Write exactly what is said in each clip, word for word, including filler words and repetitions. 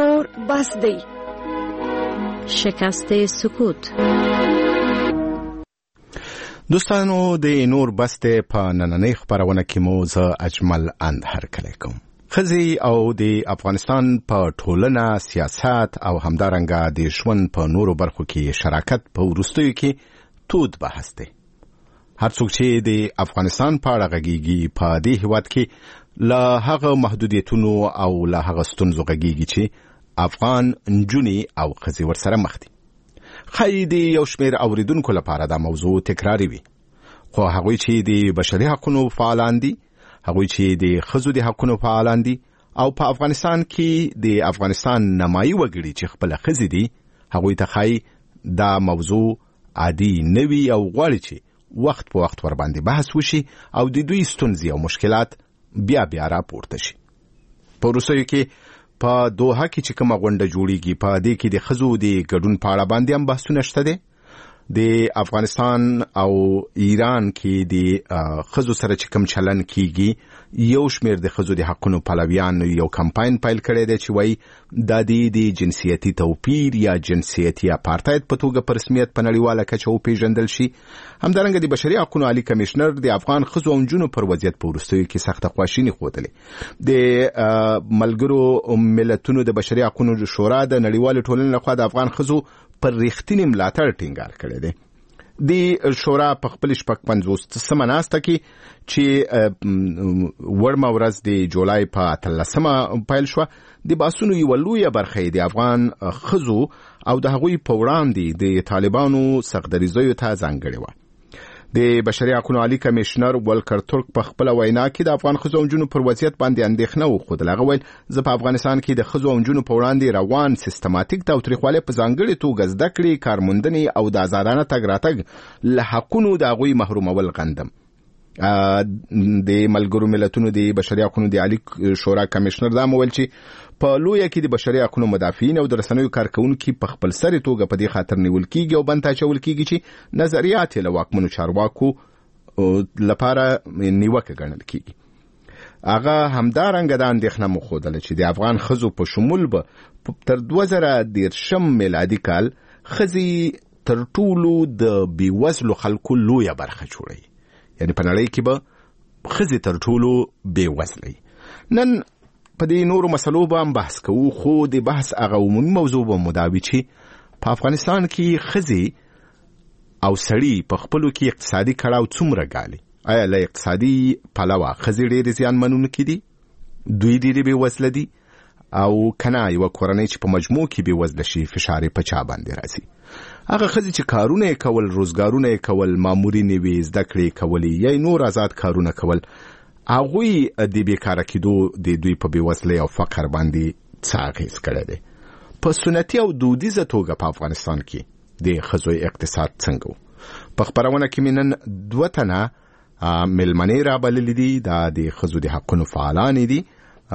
نور بس دی. شکست سکوت. دوستانو د نور بس دی په نننۍ خپرونه کې مو زه اجمل اندهر کلی کوم. ښځې او د افغانستان په ټولنه، سیاست او همدارنګه د ژوند په نورو برخو کې شراکت په وروستیو کې تود بحث دی. هر څوک چې د افغانستان په اړه غږیږي په دې هیواد کې له هغه محدودیتونو او له هغه ستونزو غږیږي چې افغان نجونې او ښځې ورسره مخ دي. ښایي د یو شمېر اوریدونکو لپاره دا موضوع تکراري وي، خو هغوی چې د بشري حقونو فعالان دي، هغوی چې د ښځو د حقونو فعالان دي او په افغانستان کې د افغانستان نمایي وګړي چې خپله ښځې دي، هغوی ته ښایي دا موضوع عادي نه وي او غواړي چې وخت په وخت ورباندې بحث وشي او د دوی ستونزې او مشکلات بیا بیا راپورته شي. په وروستیو کې په دوحه کې چې کومه غونډه جوړیږي، په دې کې د ښځو د ګډون په اړه باندې هم بحثونه شته دي. د افغانستان او ایران کې د ښځو سره چې کوم چلن کیږي، یو شمېر د ښځو د حقونو پلویان یو کمپاین پیل کړی دی چې وایي دا د جنسیتي توپیر یا جنسیتي اپارتاید په توګه په رسمیت په نړیواله کچه وپېژندل شي. همدارنګه د بشري حقونو عالي کمیشنر د افغان ښځو او نجونو پر وضعیت په وروستیو کې سخته خواشیني ښودلې. د ملګرو ملتونو د بشري حقونو شورا د نړیوالې ټولنې لخوا د افغان ښځو پر رښتینې ملاتړ ټینګار کړی دی. د شورا په خپل شپږ پنځوسمه ناسته کې چې وړمه ورځ د جولای په اتلسمه پیل شوه، د بحثونو یوه لویه برخه د افغان ښځو او د هغوی په وړاندې د طالبانو سختدریځیو ته ځانګړې وه. د بشري حقونو عالي کمیشنر ولکر ترک په خپله وینا کې د افغان ښځو او نجونو پر وضعیت باندې اندېښنه وښودله. هغه ویل زه په افغانستان کې د ښځو او نجونو په وړاندې روان سیستماتیک تاوتریخوالۍ په ځانګړې توګه زده کړې، کارموندنې او د ازادانه تګ راتګ له حقونو د هغوی محرومول غندم. د ملګرو ملتونو د بشري حقونو د عالي شورا کمیشنر دا هم ویل چې په لویه کې د بشري حقونو مدافعین او د رسنیو کارکونکي په خپل سري توګه په دې خاطر نیول کیږي او بند اچول کیږي چې نظریات له واکمنو چارواکو لپاره نیوکه ګڼل کیږي. هغه همدارنګه دا اندېښنه وښودله چې د افغان ښځو په شمول به تر دوه زره دېرشم میلادي کال ښځې تر ټولو د بېوزلو خلکو لویه برخه جوړوي، یعنی په نړۍ کې به ښځې تر ټولو بېوزله. نن په دې نورو مسلو به هم بحث کوو، خو د بحث هغه عمومي موضوع به مو دا وي چې په افغانستان کې ښځې او سړي په خپلو کې اقتصادي کړاو څومره ګالي. آیا له اقتصادي پلوه ښځې ډېرې زیان منونکي دي؟ دوی ډېرې بېوزله دي؟ او کنه یوه کورنۍ چې په مجموع کې بېوزله شي فشار یې په چا باندې راځي؟ هغه ښځې چې کارونه یې کول، روزګارونه یې کول، مامورینې وې، زده کړې یې کولې یا نور آزاد کارونه کول، هغوی د بیکاره کېدو د دوی په بېوزلۍ او فقر باندې څه اغېز کړی دی؟ په سنتي او دودیزه توګه په افغانستان کې د ښځو اقتصاد څنګه و؟ په خپرونه کې مې نن دوه تنه مېلمنې رابللې دي. دا د ښځو د حقونو فعالانې دي.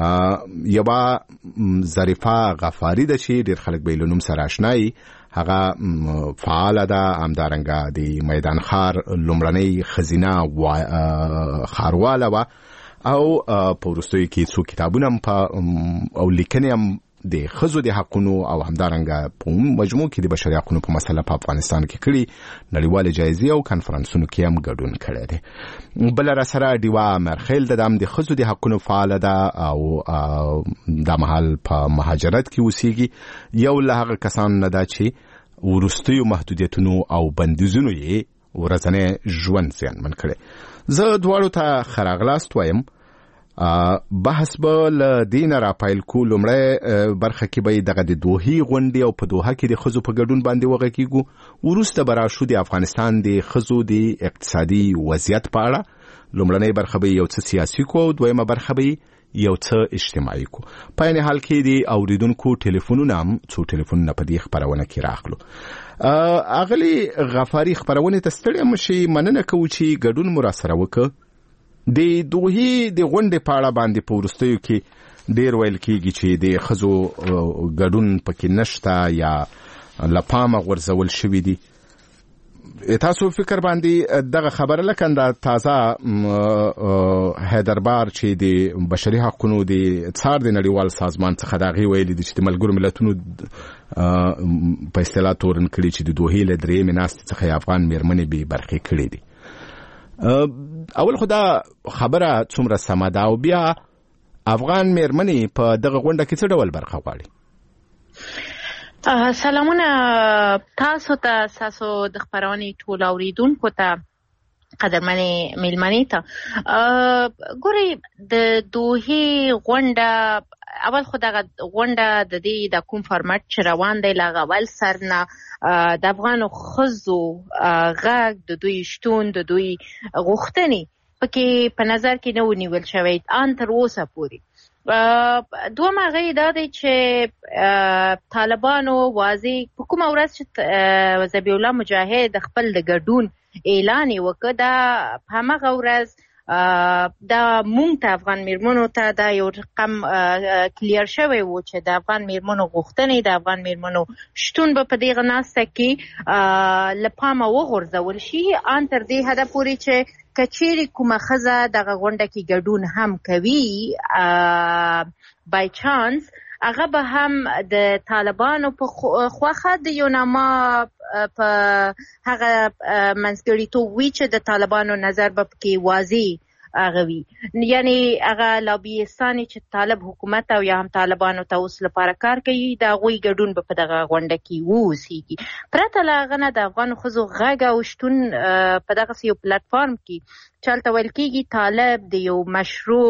یوه ظریفه غفاري ده چې ډېر خلک به یې له نوم سره اشنایي. هغه فعاله ده، همدارنګه د میدان ښار لومړنۍ ښځینه ښارواله وه او په وروستیو کې څو کتابونه هم او لیکنې هم د ښځو د حقونو او همدارنګه په مجموع کې د بشري حقونو په مسله په افغانستان کې کړي. نړیوالې جایزې او کنفرانسونو کې هم ګډون کړی دی. بله راسره ډیوه مرخیل ده، د هم د ښځو د حقونو فعاله ده او دا مهال په مهاجرت کې اوسیږي. یو له هغه کسانو نه ده چې وروستیو محدودیتونو او بندیزونو یې ورځنی ژوند زیانمن کړی. زه دواړو ته ښه راغلاست وایم. بحث به له دې نه راپیل کو. لومړی برخه کې به دغه د دوحې غونډې او په دوحه کې د ښځو په ګډون باندې وغږیږو. وروسته به راشو د افغانستان د ښځو د اقتصادي وضعیت په اړه. لومړنۍ برخه به یو څه سیاسي کو او دویمه برخه به یو څه اجتماعي کو. په عین حال کې د اوریدونکو ټلیفونونه هم څو ټلیفونونه په دې خپرونه کې راغلو. اغلی غفاري خپرونې ته ستړی مشي، مننه کوو چې ګډون مو راسره وکړ. د دوحې د غونډې په اړه باندې په وروستیو کې ډېر ویل کېږي چې د ښځو ګډون پکې نشته یا له پامه غورځول شوي دي. تاسو فکر باندې دغه خبره لکه دا تازه حیدربار چې د بشري حقوقو د څار د نړیوال سازمان څخه دغه ویلي دي چې د ملګرو ملتونو په اصطلاح تورن کړي چې د دوه له درې مناست څخه افغان میرمنې به برخې کړي دي. اول خدا خبره څومره سمه ده او بیا افغان میرمنې په دغه غونډه کې څه ډول برخه غواړي؟ سلامونه تاسو ته، تاسو د خبرونې ټول اوریدونکو ته، قدرمنې میلمنې ته. ګوري د دوه غونډه اول خو دغه غونډه د دې د کوم فارمټ چې روان دی لا اول سر نه د افغانو ښځو غږ، د دوی شتون، د دوی غوښتنې پکې په نظر کې نه ونیول شوی ان تر اوسه پورې. دوه هغه دا دی چې طالبانو واضح په کومه ورځ چې ذبیح الله مجاهد خپل د ګډون اعلان وکړ، دا په همغه ورځ دا مونږ ته افغان میرمنو ته دا یو رقم کلیر شوی و چې د افغان میرمنو غوښتنې، د افغان میرمنو شتون به په دغه ناسته کې له پامه وغورځول شي ان تر دې حده پورې چې کچېرې کومه ښځه دغه غونډه کې ګډون هم کوي بای چانس، هغه به هم د طالبانو په خواخه د یو نامه په هغه منځګړیتوب وي چې د طالبانو نظر به پکې واضح هغه وي، یعنی هغه لابیستانې چې طالب حکومت او یا هم طالبانو ته اوس لپاره کار کوي، د هغوی ګډون به په دغه غونډه کې واوسېږي. پرته له هغه نه د افغانو ښځو غږ او شتون په دغسې یو پلټفارم کې چې هلته ویل کېږي طالب د یو مشروع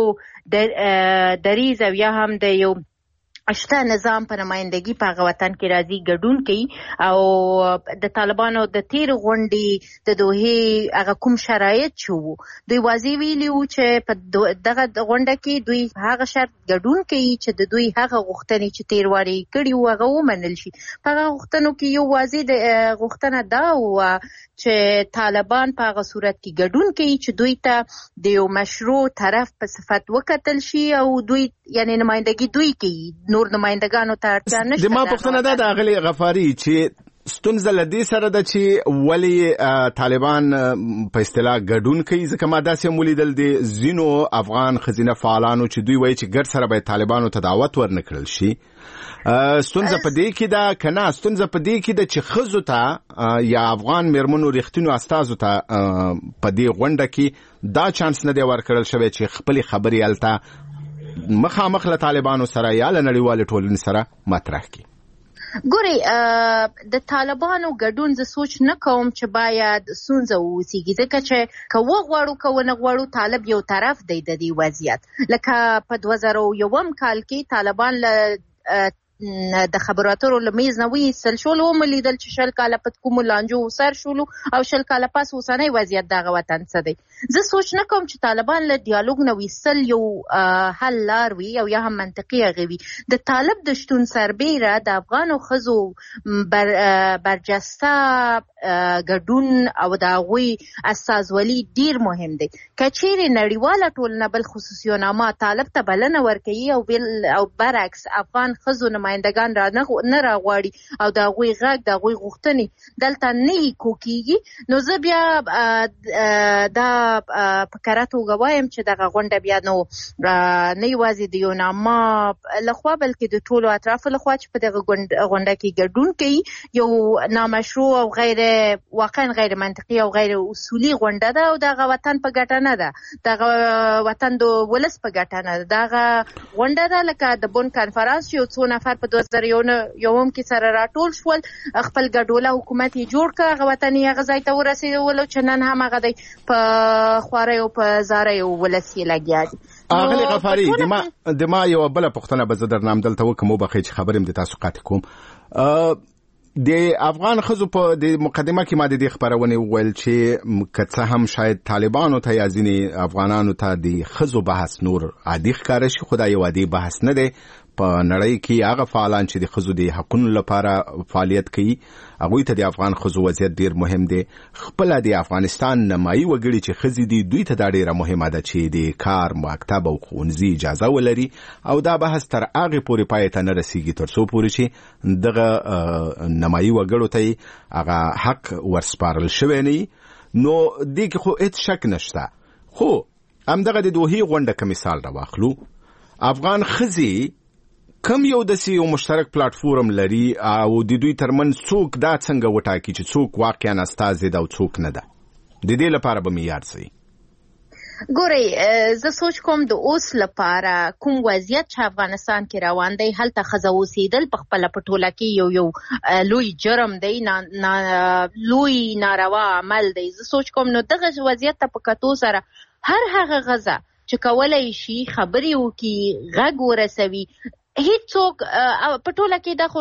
دریځ او یا هم د یو اشته نظام په نمایندګي په هغه وطن کې راځي ګډون کوي، او د طالبانو د تیر غونډې د دوحې هغه کوم شرایط چې وو دوی واضح ویلي وو چې په دغه غونډه کې دوی هغه شرط ګډون کوي چې د دوی هغه غوښتنې چې تیر واري کړي وو هغه ومنل شي. په هغه غوښتنو کې یو واضح د غوښتنه دا وه چې طالبان په هغه صورت کې ګډون کوي چې دوی ته د یو مشروع طرف په صفت وکتل شي او دوی یعنی نمایندګي دوی کوي، نور نمایندګانو ته اړتیا نشته. د ما پوښتنه ده د اغلی غفاري چې ستونزه له دې سره ده چې ولې طالبان په اصطلاح ګډون کوي، ځکه ما داسې هم ولیدل د ځینو افغان ښځینه فعالانو چې دوی وایي چې ګډ سره به طالبانو ته دعوت ورنکړل شي. ستونزه په دې کې ده که نه؟ ستونزه په دې کې ده چې ښځو ته یا افغان میرمنو رښتینو استازو ته په دې غونډه کې دا چانس نه دی ورکړل شوی چې خپلې خبرې هلته مخامخ له طالبانو سره یا له نړیوالې ټولنې سره مطرح کړي. ګوري د طالبانو ګډون زه سوچ نه کوم چې باید ستونزه ووسیږي، ځکه چې که وغواړو که ونه غواړو طالب یو طرف دی د دې وضعیت. لکه په دوه زره یوم کال کې طالبان له د خبرو اترو له میز نه وایستل شول، وملیدل چې شل کاله په کومو لانجو سر شولو او شل کاله پس اوسنی وضعیت دغه وطن څه دی. زه سوچ نه کوم چې طالبان له ډیالوګ نه ویستل یو حل لار وي او یا هم منطقي هغه وي. د طالب د شتون سربیره د افغانو ښځو بر برجسته ګډون او د هغوی استازولي ډیر مهم دی. که چیرې نړیواله ټولنه بل خصوصیونامه طالب ته بلنه ورکوي او او برعکس افغان ښځو نمایندګان را نه راغواړي او د هغوی غږ د هغوی غوښتنې دلته نه یې کوکېږي، نو زه بیا دا په کره توګه وایم چې دغه غونډه بیا نو نه یوازې د یو نامه لخوا بلکې د ټولو اطرافو لخوا چې په دغه غونډه کې ګډون کوي یو نامشروع او غیر واقعا غیر منطقي او غیر اصولي غونډه ده او دغه وطن په ګټه نه ده، دغه وطن د ولس په ګټه نه ده. دغه غونډه ده لکه د بون کانفرانس چې یو څو نفر په دوه زره یوم کې سره راټول شول، خپل ګډوله حکومت یې جوړ کړ، هغه وطن یې هغه ځای ته ورسېدلو چې نن هم هغه دی په خوارۍ او په زارۍ او ولس یې لګیا دي. اغلی غفاري د ما یو بله پوښتنه به زه درنه همدلته وکړم، وبخئ چې خبرې م د تاسو قاطع کوم. د افغان ښځو په د مقدمه کې ما د دې خبرونې وویل چې که څه هم شاید طالبانو ته یا ځینې افغانانو ته د ښځو بحث نور عادي ښکاره شي، خو دا یو عادي بحث نه دی. په نړۍ کې هغه فعالان چې د ښځو د حقونو لپاره فعالیت کوي هغوی ته د افغان ښځو وضعیت ډیر مهم دی. خپل د افغانستان نمایي وګړي چې ښځې دي دوی ته دا ډیره مهمه ده چې د کار، مکتب او ښوونځي اجازه ولري او دا بحث تر هغې پورې پای ته نه رسیږي تر څو پورې چې دغه نمایي وګړو ته هغه حق ورسپارل شوی نه وي. نو دې کې خو هیڅ شک نشته. خو همدغه د دوحې غونډه که مثال راواخلو، افغان ښځې کم یو داسې یو مشترک پلاټفورم لري او د دوی ترمنځ څوک دا څنګه وټاکي چې څوک واقعا استازی ده او څوک نه ده؟ د دې لپاره به معیار څه وي؟ ګورئ، زه سوچ کوم د اوس لپاره کوم وضعیت چې افغانستان کې روان دی هلته ښځه اوسېدل په خپله په ټوله کې یو یو لوی جرم دی، لوی ناروا عمل دی. زه سوچ کوم نو دغه وضعیت ته په کتو سره هر هغه ښځه چې کولی شي خبرې وکړي، غږ ورسوي، هیڅوک په ټوله کې دا خو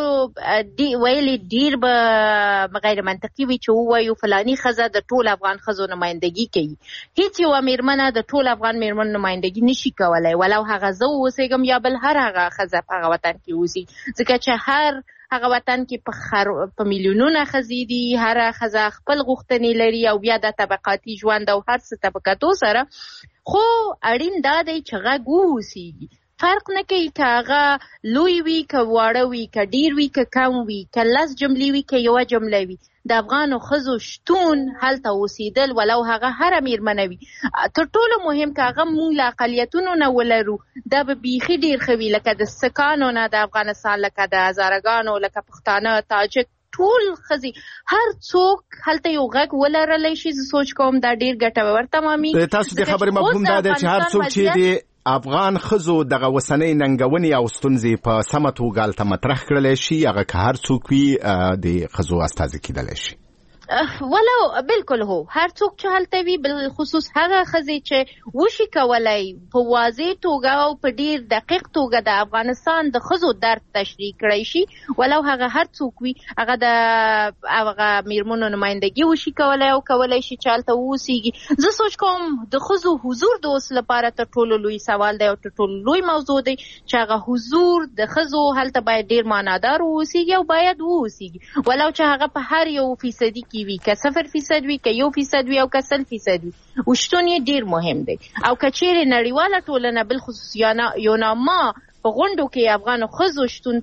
ویلي ډیر به غیر منطقي وي چې ووایو فلاني ښځه د ټول افغان ښځو نمایندګي کوي. هیڅ یوه میرمنه د ټول افغان میرمنو نمایندګي نشي کولی، ولو هغه زه اوسېږم یا بل هر هغه ښځه په هغه وطن کې اوسي، ځکه چې هر هغه وطن کې په خر... په میلیونونه ښځې دي، هر ښځه خپل غوښتنې لري او بیا د طبقاتي ژوند او هر څه طبقاتو سره. خو اړین دا دی چې غږ واوسېږي، فرق نه کوي که هغه لوی وي، که واړه وي، که ډیر وي، که کم وي، که لس جملې وي، که یوه جمله وي. د افغانو ښځو شتون هلته اوسېدل ولو هغه هره میرمنه وي تر ټولو مهم، که هغه موږ له اقلیتونو نه ولرو دا به بیخي ډیر ښه وي، لکه د سکانو نه د افغانستان، لکه د هزارهګانو، لکه پښتانه، تاجک، ټول ښځې هر څوک هلته یو غږ ولرلی شي. زه سوچ کوم دا ډیر ګټور تمامي. تاسو د خبرې مفهوم دا دی چې هر څوک چې دی افغان ښځو دغه اوسنۍ ننګونې او ستونزې په سمه توګه هلته مطرح کړلی شي، هغه که هر څوک وي د ښځو استازي کیدلی شي. ولو بالکل هو هر څوک چې هلته وي، بالخصوص هغه ښځې چې وشي کولی په واضح توګه او په ډیر دقیق توګه د افغانستان د ښځو درد تشریح کړی شي، ولو هغه هر څوک وي هغه د هغه میرمنو نمایندګي وشي کولی او کولی شي چې هلته واوسېږي. زه سوچ کوم د ښځو حضور د اوس لپاره تر ټولو لوی سوال دی او تر ټولو لوی موضوع دی چې هغه حضور د ښځو هلته باید ډیر معنادار واوسېږي او باید واوسېږي، ولو چې هغه په هر یو فیصدي کې وي، که صفر فیصد وي، که یو فیصد وي او که سل فیصد وي، وشتون یې ډیر مهم دی. او که چیرې نړیواله ټولنه بالخصوص یوناما په غونډو کې افغانو ښځو شتون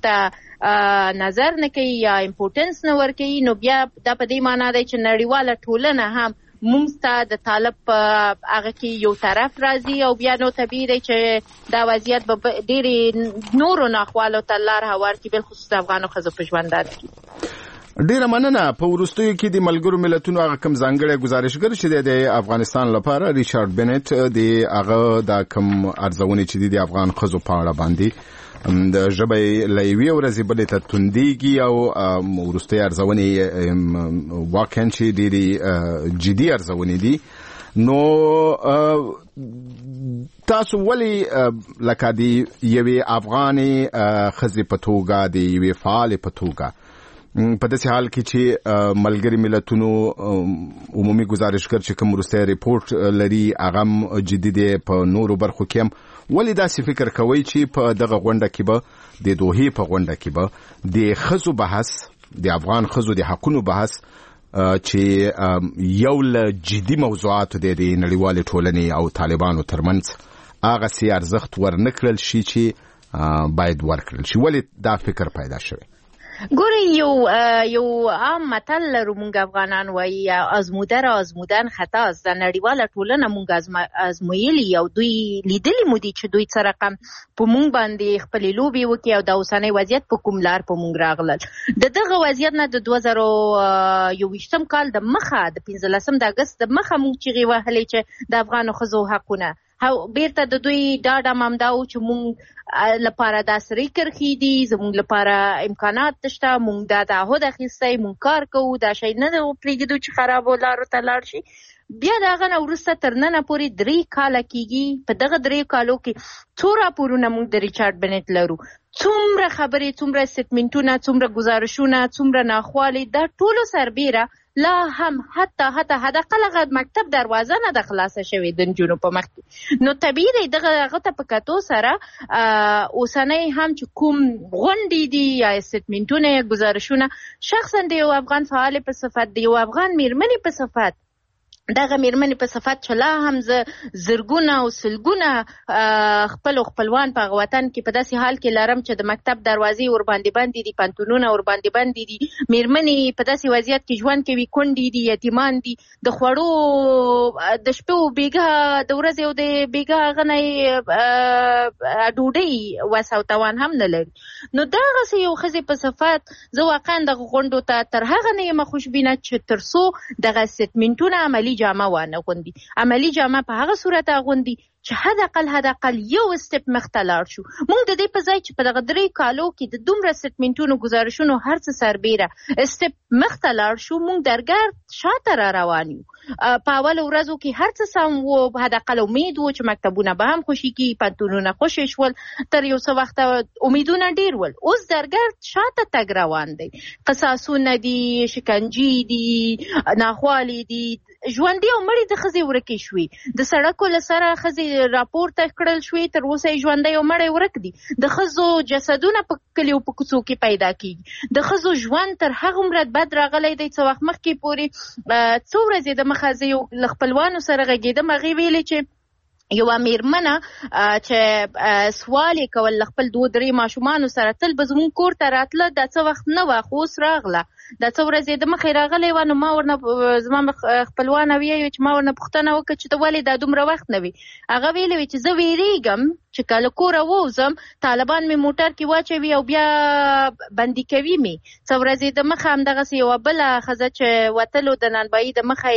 ته نظر نه کوي یا امپورټنس نه ورکوي، نو بیا دا په دې معنا دی چې نړیواله ټولنه هم موږ ته د طالب په هغه کې یو طرف راځي او بیا نو طبیعي دی چې دا وضعیت به ډېرې نورو ناخوالو ته لار هوار کړي، بالخصوص د افغانو ښځو په ژوندانه کې. ډیره مننه. په وروستیو کې د ملګرو ملتونو هغه کوم ځانګړی ګزارشګر چې د افغانستان لپاره ریچارډ بنټ د هغه د کوم ارزونې چې د افغان ښځو په اړه باندې د ژبې له یوې ورځې بلې ته توندېږي او وروستۍ ارزونې واقعا چې ډېرې جدي ارزونې دي. نو تاسو ولې لکه د یوې افغانې ښځې په توګه، د یوې فعالې په توګه، په داسې حال کې چې ملګري ملتونو عمومي ګزارشګر چې کوم وروستی ریپورټ لري هغه جدي دی، په نورو برخو کې هم ولې داسې فکر کوئ چې په دغه غونډه کې به د دوحې په غونډه کې به د ښځو بحث، د افغان ښځو د حقونو بحث چې یو له جدي موضوعاتو دی د نړیوالې ټولنې او طالبانو ترمنځ هغسې ارزښت ورنه کړل شي چې باید ورکړل شي؟ ولې دا فکر پیدا شوی؟ ګورئ، یو یو عام متل لرو موږ افغانان وایي آزموده را آزمودن خطاست. د نړیواله ټولنه موږ ازمویلي او دوی لیدلي مو دي چې دوی څه رقم په موږ باندې خپلې لوبې وکړي او د اوسنی وضعیت په کوم لار په موږ راغلل. د دغه وضعیت نه د دوه زره یوویشتم کال د مخه د پنځلسم د اګست د مخه موږ چیغې وهلې چې د افغانو ښځو حقونه بیرته د دوی ډاډ هم همدا و چې موږ لپاره دا سرې کرښې دي، زموږ لپاره امکانات شته، موږ دا تعهد اخیستی، موږ کار کوو، دا شی نه پرېږدو چې خرابو لارو ته لاړ شي. بیا دغه نه وروسته تر ننه پورې درې کاله کېږي. په دغه درې کالو کې څو راپورونه موږ د ریچارډ بنټ لرو، څومره خبرې، څومره سټمنټونه، څومره ګزارشونه، څومره ناخوالې، دا ټولو سربیره لا هم حتی حتی حداقل هغه مکتب دروازه نه ده خلاصه شوې د نجونو په مخ کې. نو طبیعي دی دغه هغه ته په کتو سره اوسنۍ هم چې کوم غونډې دي یا سټمنټونه یا ګزارشونه شخصا د یو افغان فعال په صفت، د یو افغان میرمنې په صفت، دغه میرمنې په صفت چې لا هم زه زرګونه او سلګونه خپل خپلوان په وطن کې په داسې حال کې لرم چې د مکتب دروازې ور باندې بندې دي، پنتونونه ور باندې بندې دي، میرمنې په داسې وضعیت کې ژوند کوي، کونډې دي، یتیمان دي، د خوړو د شپې بیګه د ورځې او د بیګه غنۍ ډوډۍ وس او توان هم نه لري. نو دغسې یو ښځې په صفت زه واقعا دغه غونډو ته تر هغه نه یم خوشبینه چې تر څو دغه سټمنټونه عملي جامه وانه غوندي. عملی جامه په هغه صورت اغوندي چې حداقل حداقل یو سټپ مخته لاړ شو. موږ د دې په ځای چې په دغه درې کالو کې د دومره سټمنټونو ګزارشونو هر څه سربیره سټپ مخته لاړ شو، موږ درګرد شاته را روان یو. په اول ورځو کې هر څه سم وو، حداقل امید وو چې مکتبونه به هم خوشي کي، پنتونونه خوشي شول، تر یو څه وخته امیدونه ډیر ول. اوس درګرد شاته تګ روان دی، قصاصونه دي، شکنجې دي، ناخوالې دي، ژوندۍ او مړې د ښځې ورکې شوې، د سړکو له سره ښځې راپورته کړل شوې، تر اوسه یې ژوندۍ او مړې ورک دي. د ښځو جسدونه په کلیو په کوڅو کې پیدا کېږي. د ښځو ژوند تر هغه عمره بد راغلی دی څه وخت مخکې پورې څو ورځې د مخه زه یو له خپلوانو سره غږېدم، هغې ویلې چې یوه میرمنه چې سوال یې کول له خپل دوه درې ماشومانو سره، تل به زموږ کور ته راتله، دا څه وخت نه وه خو اوس راغله، دا څه ورځې د مخې راغلی وه. نو ما ورنه زما خپلوانه ویل چې ما ورنه پوښتنه وکړه چې ته ولې دا دومره وخت نه وي. هغه ویلې وي چې زه ویریږم چې کله کوره ووځم طالبان مې موټر کې واچوي او بیا بندي کوي مې. څه ورځې د مخه همدغسې یوه بله ښځه چې وتلو د نانبایي د مخه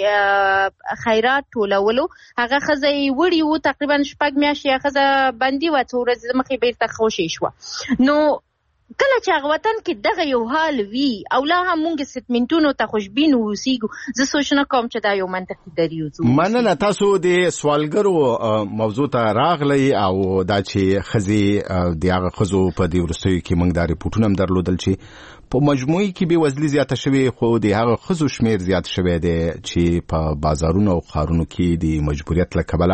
یې خیرات ټولولو، هغه ښځه یې وړي وو، تقریبا شپږ میاشتې ښځه بندي وه، څو ورځې د مخې بیرته خوشې شوه. نو کله چې هغه وطن کې دغه یو حال وي او لا هم مونږ سټمنټونو ته خوشبین اوسېږو، زه سوچ نه کوم چې دا یو منطقي دریځ و. مننه. تاسو د سوالګرو موضوع ته راغلی او دا چې ښځې د هغه ښځو په دې وروستیو کې موږ دا ریپورټونه هم درلودل چې په مجموعي کې بې وزلي زیاته شوې، خو د هغه ښځو شمیر زیات شوی دی چې په بازارونو او ښارونو کې د مجبوریت له کبله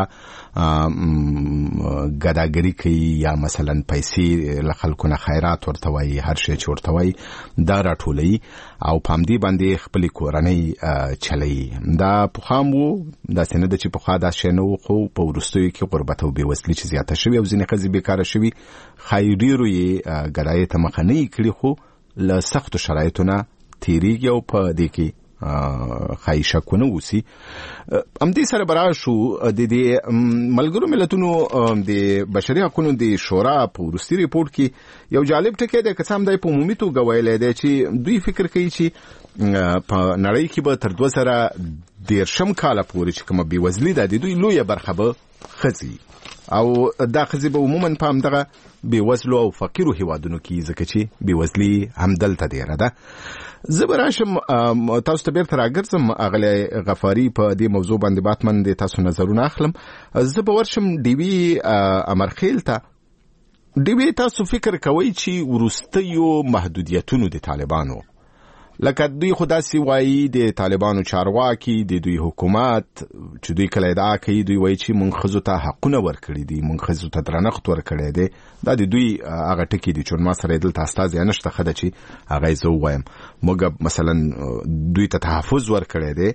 ګداګري کوي یا مثلا پیسې له خلکو نه خیرات ورته وایي، هر شی چې ورته وایي دا راټولوي او په همدې باندې خپلې کورنۍ چلوي. دا پخوا هم وو، داسې نه ده چې پخوا دا شی نه و، خو په وروستیو کې غربت او بې وزلي چې زیاته شوې او ځینې ښځې بېکاره شوي، ښایي ډېرو یې ګدایۍ ته مخه نه یې کړي، خو له سختو شرایطو نه تېرېږي او په دې کې ښایي شکونه اوسي. همدې سره به راشو د دې ملګرو ملتونو د بشري حقونو د شورا په وروستي ریپورټ کې یو جالب ټکی دی، که څه هم دی په عمومي توګه ویلی دی چې دوی فکر کوي چې په نړۍ کې به تر دوه زره دېرشم کاله پورې چې کومه بېوزلي ده د دوی لویه برخه به ښځې او دا ښځې به عموما په همدغه بېوزلو او فقیرو هیوادونو کې، ځکه چې بېوزلي همدلته ډېره ده. زه به راشم تاسو ته بیرته راګرځم اغلی غفاري، په دې موضوع باندې باتمن د تاسو نظرونه اخلم. زه به ورشم ډیوي امرخیل ته. ډیوي، تاسو فکر کوئ چې وروستیو محدودیتونو د طالبانو، لکه دوی خو داسې وایي د طالبانو چارواکي، د دوی حکومت چې دوی کله ادعا کوي، دوی وایي چې موږ ښځو ته حقونه ورکړي دي، موږ ښځو ته درنښت ورکړی دی. دا د دوی هغه ټکي دي چې ما سره یې دلته استازی نشته ښه ده چې هغه یې زه ووایم. موږ مثلا دوی ته تحفظ ورکړی دی.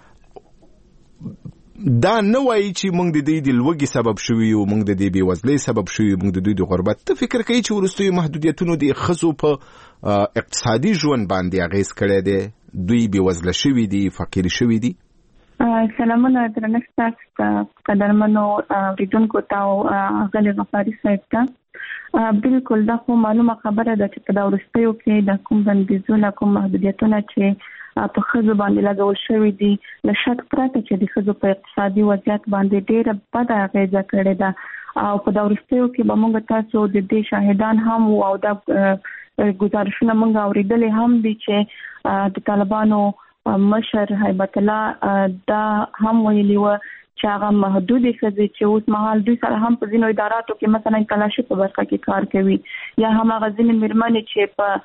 دا نه وایي چې موږ د دوی د لوږې سبب شوي یو، موږ د دې بېوزلۍ سبب شوي، موږ د دوی د غربت. ته فکر کوي چې وروستیو محدودیتونو د ښځو په اقتصادي ژوند باندې اغېز کړی دی؟ دوی بېوزله شوي دي، فقیرې شوي دي؟ سلامونه درنښت تاسو ته قدرمنو اورېدونکو ته او غلي غفاري صاحب ته. بالکل دا خو معلومه خبره ده چې په دا وروستیو کې د کوم بندیزونه، کوم محدودیتونه چې په ښځو باندې لګول شوي دي، له شک پرته چې د ښځو په اقتصادي وضعیت باندې ډېره بده اغېزه کړې ده. او په دا وروستیو کې به موږ تاسو د دې شاهدان هم وو او دا ګزارشونه موږ اورېدلې هم دي چې د طالبانو مشر هیبت الله دا هم ویلي و چې هغه محدودې ښځې چې اوس مهال دوی سره هم په ځینو اداراتو کې مثلا کلاشي په برخه کې کار کوي یا هم هغه ځینې مېرمنې چې په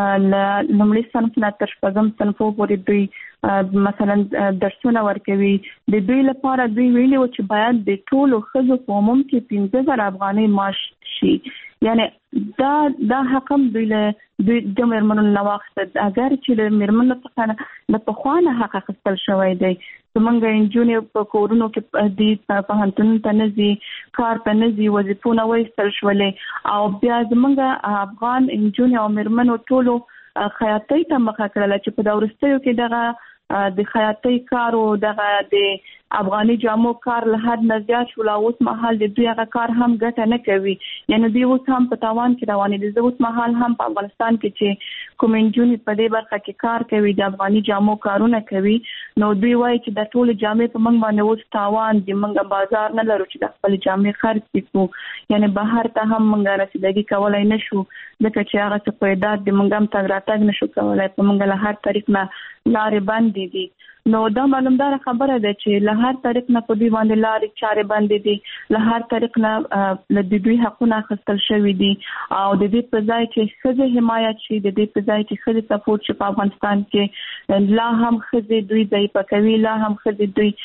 لومړي صنف نه تر شپږم صنف پورې دوی مثلا درسونه ورکوي د دوی لپاره دوی ویلي و چې باید د ټولو ښځو په عموم کې پنځه زره افغانۍ معاش شي یعنی دا دا حکم دوی له دوی د مېرمنو نه واخیست اگر چې د مېرمنو څخه د پخوانه حق اخیستل شوی دی زمونږ انجونې په کورونو کې دي په پوهنتون ته نه ځي کار ته نه ځي وظیفونه وایستل شولې او بیا زمونږ افغان انجونې او مېرمنو ټولو خیاطۍ ته مخه کړله چې په دا وروستیو کې دغه د خیاطۍ کار او دغه د افغاني جامو کار له حد نه زیات شو اوس مهال د دوی هغه کار هم ګټه نه کوي یعنی دوی اوس هم په تاوان کې روانې دي اوس مهال هم په افغانستان کې چې کوم انجونې په دې برخه کې کار کوي د افغاني جامو کارونه کوي نو دوی وایي چې د ټول جامې په موږ باندې اوس تاوان دي موږ بازار نه لرو چې د خپل جامې خرڅ کړو یعنی بهر ته هم موږ رسیدګي کولای نشو ځکه چې هغه څه پیدا د موږ هم تګ راتګ نشو کولای په موږ له هر طریق نه لارې بندې دي نو دا معلومدار خبره ده چې له هر طریق نه په دوی باندې لارې چارې بندې دي له هر طریق نه له دوی حقونه اخیستل شوي دي او د دې په ځای چې ښځې حمایت شي د دې په ځای چې ښځې سپورټ شي په افغانستان کې لا هم ښځې دوی ضعیفه کوي لا هم ښځې دوی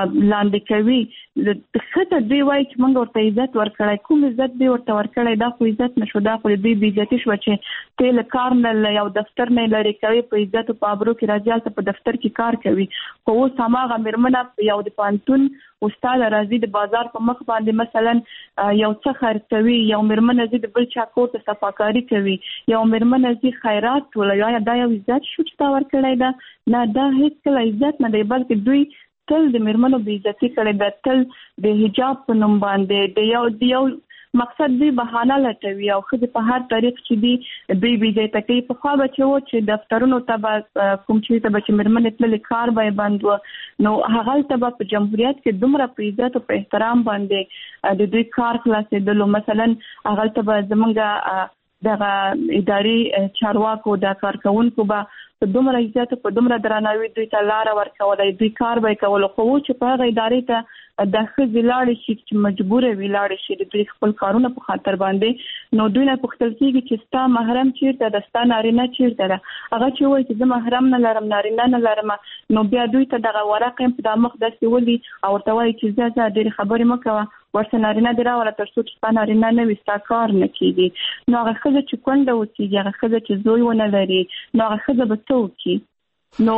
لاندې کوي ښځه دوی وایي چې موږ ورته عزت ورکړی کوم عزت دوی ورته ورکړی دا خو عزت نشو دا خو دوی بې عزتي شوه چې ته له کار نه یو دفتر نه لرې کوي په عزت او په ابرو کې راځي هلته په دفتر کې کار کوي خو اوس هماغه مېرمنه یو د پوهنتون استاد راځي د بازار په مخ باندې مثلا یو څه خرڅوي یو مېرمنه ځي د بل چا کور ته صفاکاري کوي یو مېرمنه ځي خیرات ټولوي آیا دا یو عزت شو چې تا ورکړی ده نه دا هېڅکله عزت نه دی بلکې دوی تل د مېرمنو بې عزتي کړې ده تل د حجاب په نوم باندې د یو د یو مقصد دوی بهانه لټوي او ښځې په هر طریق چې دي دوی بې ځایه کوي پخوا به چې و چې دفترونو ته به کوم چې ته به چې مېرمنې تللې کار به یې بند و نو هغلته به په جمهوریت کې دومره په عزت او په احترام باندې د دوی کار خلاصېدلو مثلا هغلته به زمونږ دغه اداري چارواکو د کارکوونکو به په دومره عزت په دومره درناوي دوی ته لاره ورکولی دوی کار به یې کولو خو چې په هغه ادارې ته د ښځې لاړې شي چې مجبوره وي لاړې شي د دوی خپل کارونه په خاطر باندې نو دوی نه پوښتل کېږي چې ستا محرم چیرته ده ستا نارینه چیرته ده هغه چې وایي چې زه محرم نه لرم نارینه نه لرم نو بیا دوی ته دغه ورق یم په دا مخ داسې ولي او ورته وایي چې زه زه ډېرې خبرې مه کوه ورته نارینه دې راوله تر څو چې ستا نارینه نه وي ستا کار نه کېږي نو هغه ښځه چې کونډه اوسېږي هغه ښځه چې زوی ونه لري نو هغه ښځه به څه وکړي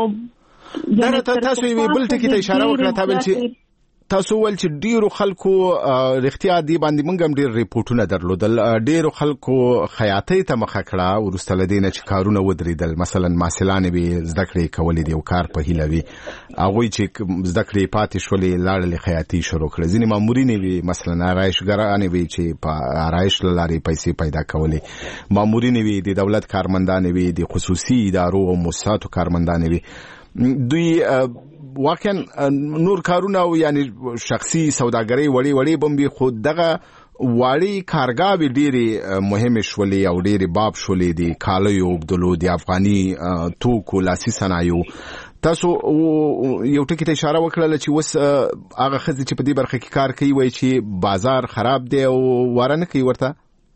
نو تاسو یې بل ټکي ته اشاره وکړه تا بل چې تاسو ول چې ډیرو خلکو رښتیا دی باندې موږ هم ډیر ریپورتونه درلودل ډیرو خلکو خیاطۍ ته مخه کړه ورسته لدینه چې کارونه ودرېدل مثلا ماسلان به زده کړې کولې دی او کار په هیله وي هغه چې زده کړې پاتې شولې لاړې خیاطۍ شروع کړې ځینې مامورین وي مثلا آرایشګران وي چې په آرایش لاري پیسې پیدا کولې مامورین وي د دولت کارمندان وي د خصوصي ادارو او مؤسساتو کارمندان وي دوی واقعا نور کارونه او یعنی شخصي سوداګري وړي وړي بمبي خود دغه وړي کارګاوي ډېری مهمه شولې او ډېری باب شولې دي کالیو بدلو دي افغاني توکو لاسي صنایو تاسو یو ټکی ته اشاره وکړه چې وس هغه خزي چې په دې برخه کې کار کوي وای چې بازار خراب دی او ورنه کوي ورته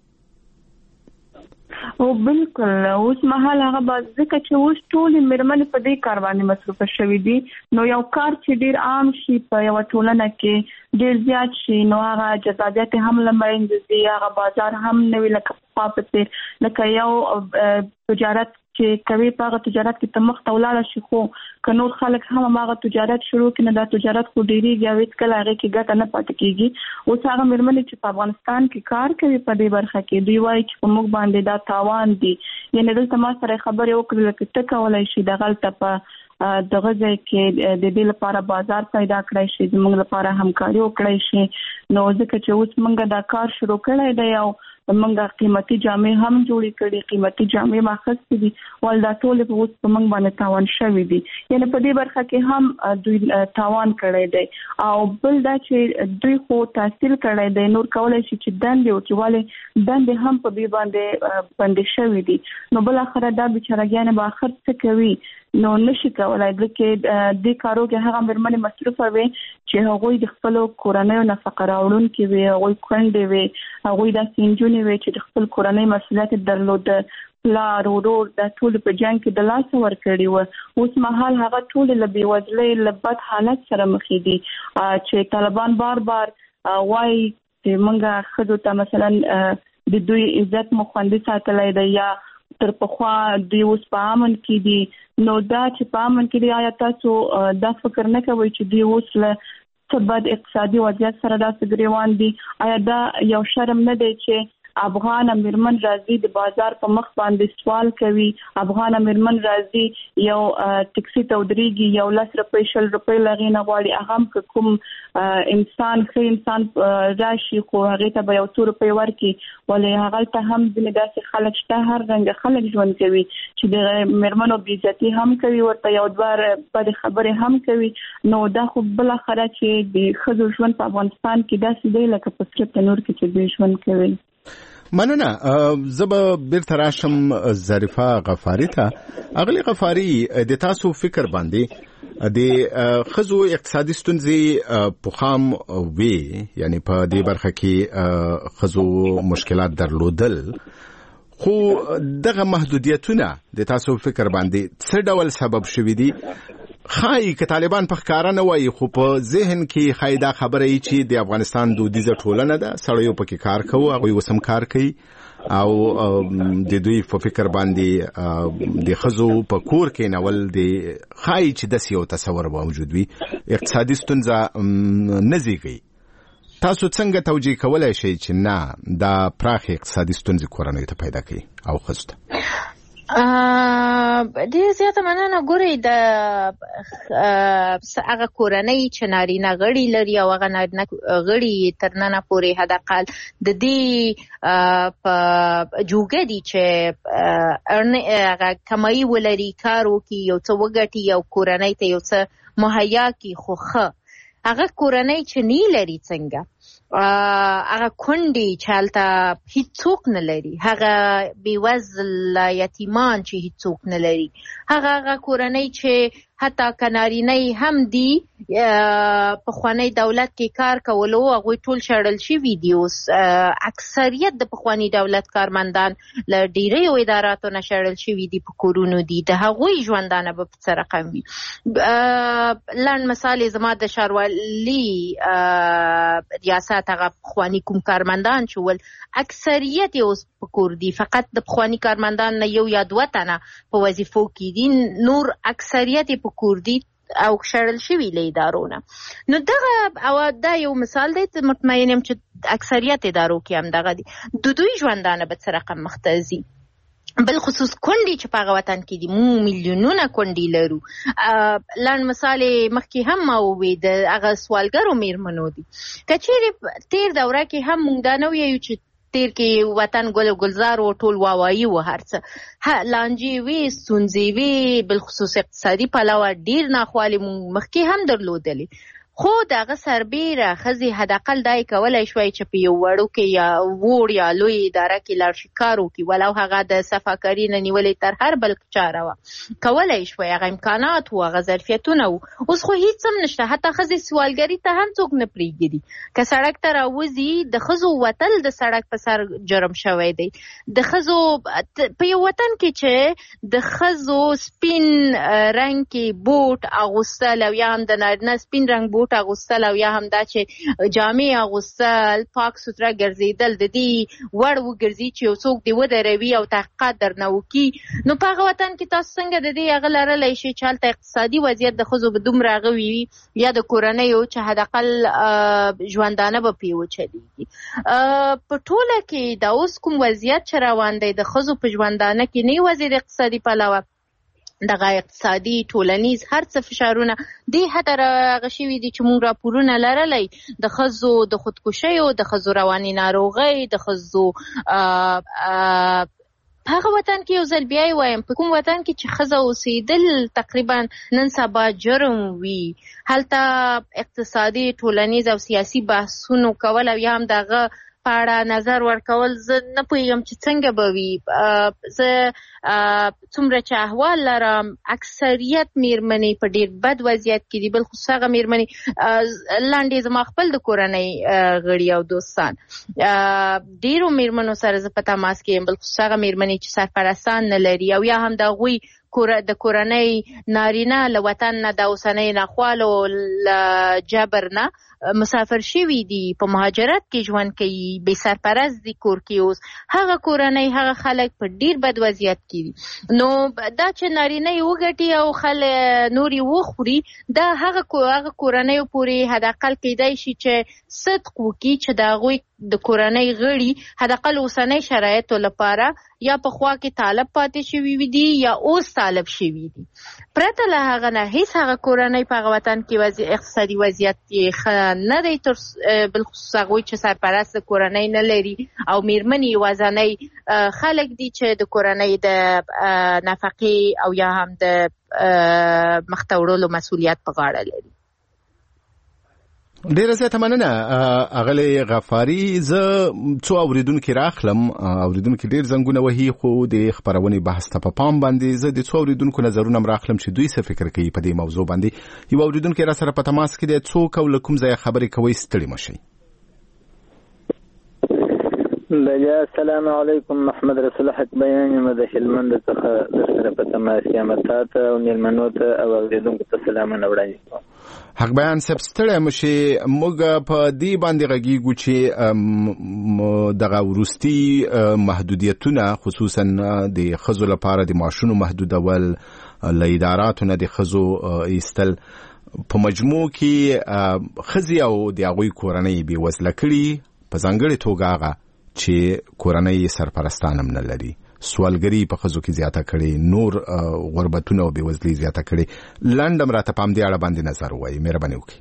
او بالکل اوس مهال هغه باز ځکه چې اوس ټول مېرمنې په دې کار باندې مصروفه شوي دي نو یو کار چې ډیر عام شي په یو ټولنه کې ډیر زیات شي نو هغه جذابیت هم لمرینځي دي هغه بازار هم نوی لکه پاپته لکه یو تجارت چې کوي په هغه تجارت کې تمخ تولاله شي خو کنور خلک هم هغه تجارت شروع کړي دا تجارت خو ډیریږي او هیڅ کله هغه کې ګټه نه پاتې کیږي اوس هغه مېرمنې چې په افغانستان کې کار کوي په دې برخه کې دوی وایي چې په موږ باندې دا تاوان دي یعنی دلته ما سره خبرې وکړې چې ته کولای شي د غلطه په دغه ځای کې د دې لپاره بازار پیدا کړی شي زموږ لپاره همکاري وکړی شي نو ځکه چې اوس موږ دا کار شروع کړی دی او موږ قیمتي جامې هم جوړې کړې قیمتي جامې واخیستې دي ول دا ټول په اوس په موږ باندې تاوان شوی دي یعنی په دې برخه کې هم دوی تاوان کړی دی او بل دا چې دوی خو تحصیل کړی دی نور کولای شي چې دندې او چې والي دندې هم په دې باندې باندې شوی دي نو بل اخر دا بیچارهګان به اخر څه کوي نو نشي کولای چې د کارو کې هغه مرمنې مصرفه وي چې هغه د خپل کورنۍ نفقه راوړونکي وي، هغه کونډې وي، هغه د سنجونې وي چې د خپل کورنۍ مسؤلیت درلود، پلار ورور د ټول په جنگ کې د لاس ور کړی و. اوس مهال هغه ټول له بیوزلۍ له بد حالت سره مخ دي چې طالبان بار بار وايي چې موږ خدو ته مثلا د دوی عزت مو خوندي ساتلای دی یا تر پخوا دی اوس په امن کې دي. نو دا چې په امن کې دی، آیا تاسو دا فکر نه کوئ چې دی اوس له ثبات اقتصادي وضعیت سره داسې ګریوان دي؟ آیا دا یو شرم نه دی چې افغان امیرمن راځي د بازار په مخ باندې سوال کوي، افغان امیرمن راځي یو ټکسي ته ودرېږي، یو لس روپۍ شل روپۍ لغې نه غواړي، هغه هم که کوم انسان ښه انسان راشي خو هغې ته به یو څو روپۍ ورکړي، ولې هغلته هم ځینې داسې خلک شته، هر رنګه خلک ژوند کوي چې د میرمنو بېعزتي هم کوي، ورته یو دوه بدې خبرې هم کوي. نو دا خو بالاخره چې د ښځو ژوند په افغانستان کې داسې دی لکه په سره تنور کې چې دوی ژوند کوي. مننه. زه به بیرته راشم ظریفه غفاري ته. اغلی غفاري، د تاسو فکر باندې د ښځو اقتصادي ستونزې پخام وي، یعنی په دې برخه کې ښځو مشکلات درلودل، خو دغه محدودیتونه د تاسو فکر باندې څه ډول سبب شوي دي؟ خای که طالبان په ښکارا نه وایي خو په ذهن کې خای دا خبره ای چې د افغانستان دودیزه ټولنه ده، سړیو پکې کار کوي، هغوی اوس هم کار کوي او د دوی په فکر باندې د ښځو په کور کې نول د خای چې داسې یو تصور موجود وي، اقتصادي ستونزه نه زیږي. تاسو څنګه توجیه کولی شئ چې نه دا پراخې اقتصادي ستونزې کورنۍ ته پیدا کوي او ښځو ته؟ ډېر زیاته مننه. ګورئ، د هغه کورنۍ چې نارینه غړي لري او هغه نارینه غړي تر ننه پورې حداقل د دې په جوګه دي چې هغه کمایي ولري، کار وکړي، یو څه وګټي، یو کورنۍ ته یو څه مهیا کړي. خو ښه هغه کورنۍ چې نه لري څنګه، هغه کونډې چې هلته هیڅوک نه لري، هغه بېوزله یتیمان چې هیڅوک نه لري، هغه هغه کورنۍ چې حتی که نارینه هم دي پخوانی دولت کې کار کولو، هغوی ټول شړل شوي دي. اوس اکثریت د پخوانی دولت کارمندان له ډیریو اداراتو نه شړل شوي دي، په کورونو دي، د هغوی ژوندانه به په څه رقم وي. لنډ مثال زما د ښاروالي ریاست هغه پخوانی کوم کارمندان چې ول اکثریت یې اوس په کور دي، فقط د پخوانی کارمندان نه یو یا دوه تنه په وظیفو کې دي، نور اکثریت یې په کور دي او شړل شوي له ادارو نه. نو دغه او دا یو مثال دی، مطمئن یم چې اکثریت ادارو کې هم دغه دي. د دوی ژوندانه به څه رقم مخته ځي، بالخصوص کونډې چې په هغه وطن کې دي. مو میلیونونه کونډې لرو. لنډ مثال مخکې هم ما وویل د هغه سوالګرو میرمنو دي. که چیرې تیر دوره کې هم موږ دا نه ویو چې تیر کې وطن ګل و ګلزار و ټول واوایي و هر څه لانجې وي، ستونزې وي، بالخصوص اقتصادي پلوه ډېر ناخوالې موږ مخکې هم درلودلې. خو دغه سربیره ښځې حداقل دا یې کولی شوی چې په یو وړوکې یا وړ یا لوی اداره کې لاړ شي کار وکړي، ولو هغه د صفاکاري نه نیولې تر هر بل چاره وه، کولی شوی، هغه امکانات و، هغه ظرفیتونه و. اوس خو هیڅ هم نشته، حتی ښځې سوالګري ته هم څوک نه پرېږدي. که سړک ته راوځي، د ښځو وتل د سړک په سر جرم شوی دی. د ښځو په یو وطن کې چې د ښځو سپین رنګ کې بوټ اغوستل او یا هم د نارینه سپین رنګ بوټ اغوستل او یا هم دا چې جامې اغوستل، پاک ستره ګرځېدل د دې وړ وګرځي چې یو څوک دې ودروي او تحقیقات درنه وکړي. نو په هغه وطن کې تاسو څنګه د دې هغه لرلی شئ چې هلته اقتصادي وضعیت د ښځو به دومره هغه وي یا د کورنیو چې حداقل ژوندانه به پرې وچلېږي. په ټوله کې دا اوس کوم وضعیت چې روان دی د ښځو په ژوندانه کې، نه یوازې د اقتصادي پلوه، دغه اقتصادي ټولنیز هر څه فشارونه دې حتی راغ شوي دي چې موږ راپورونه لرلی د ښځو د خودکشیو، د ښځو رواني ناروغۍ، د ښځو په هغه وطن کې. یو ځل بیا یې وایم، په کوم وطن کې چې ښځه اوسېدل تقریبا نن سبا جرم وي، هلته اقتصادي ټولنیز او سیاسي بحثونو کول او یا هم دغه په اړه نظر ورکول زه نه پوهیږم چې څنګه به وي. زه څومره چې احوال لرم اکثریت میرمنې په ډیر بد وضعیت کې دي، بل خصوص هغه میرمنې لاندې زما خپل د کورنۍ غړي او دوستان ډیرو میرمنو سره زه په تماس کې یم، بل خصوص هغه میرمنې چې سرپرستان نه لري او یا هم د هغوی د کورنۍ نارینه له وطن نه د اوسنۍ ناخوالو له جبر نه مسافر شوي دي، په مهاجرت کې ژوند کوي، بې سرپرست دي کور کې. اوس هغه کورنۍ هغه خلک په ډیر بد وضعیت کې دي. نو دا چې نارینه یې وګټي او خلک نور یې وخوري، دا هغه هغه کورنۍ پورې حداقل کېدای شي چې صدق وکړي چې د هغوی د کورنۍ غړي حداقل اوسنۍ شرایطو لپاره یا په خوا کې طالب پاتې شوي دي یا اوس طالب شوي دي. پرته له هغه نه هیڅ هغه کورنۍ په هغه وطن کې وضع اقتصادي وضعیت یې ښه نه دی، تر بالخصوص هغوی چې سرپرست کورنۍ نه لري او میرمنې یوازینۍ خلک دي چې د کورنۍ د نفقې او یا هم د مخته وړلو مسؤلیت په غاړه لري. ډیره زیاته مننه اغلی غفاري. زه څو اوریدونکي راخلم، اوریدونکي ډیر زنګونه وهي، خو د خبرونې بحث ته په پام باندې زه د څو اوریدونکو نظرونه راخلم چې دوی څه فکر کوي په دې موضوع باندې. یو اوریدونکي را سره په تماس کې دی. څوک او له کوم ځایه خبرې کوئ؟ ستړي مه شئ. بله السلام علیکم، محمد رسول حق بیان یم د هلمند څخه در سره په تماس یم. تا ته او مېلمنو ته او اوریدونکو ته سلامونه وړاندې کوم. حق بیان صاحب ستړی مشي، موږ په دې باندې غږیږو چې دغه وروستي محدودیتونه خصوصا د ښځو لپاره د معاشونو محدودول، له اداراتو نه د ښځو ایستل، په مجموع کې ښځې او د هغوی کورنۍ بېوزله کړي، په ځانګړې توګه هغه چې کورنۍ سرپرستان هم نه لري. سوالګري په ښځو کې زیاته کړي، نور غربتونه او بېوزلي زیاته کړي. لنډ هم راته په همدې اړه باندې نظر ووایي، مهرباني وکړي.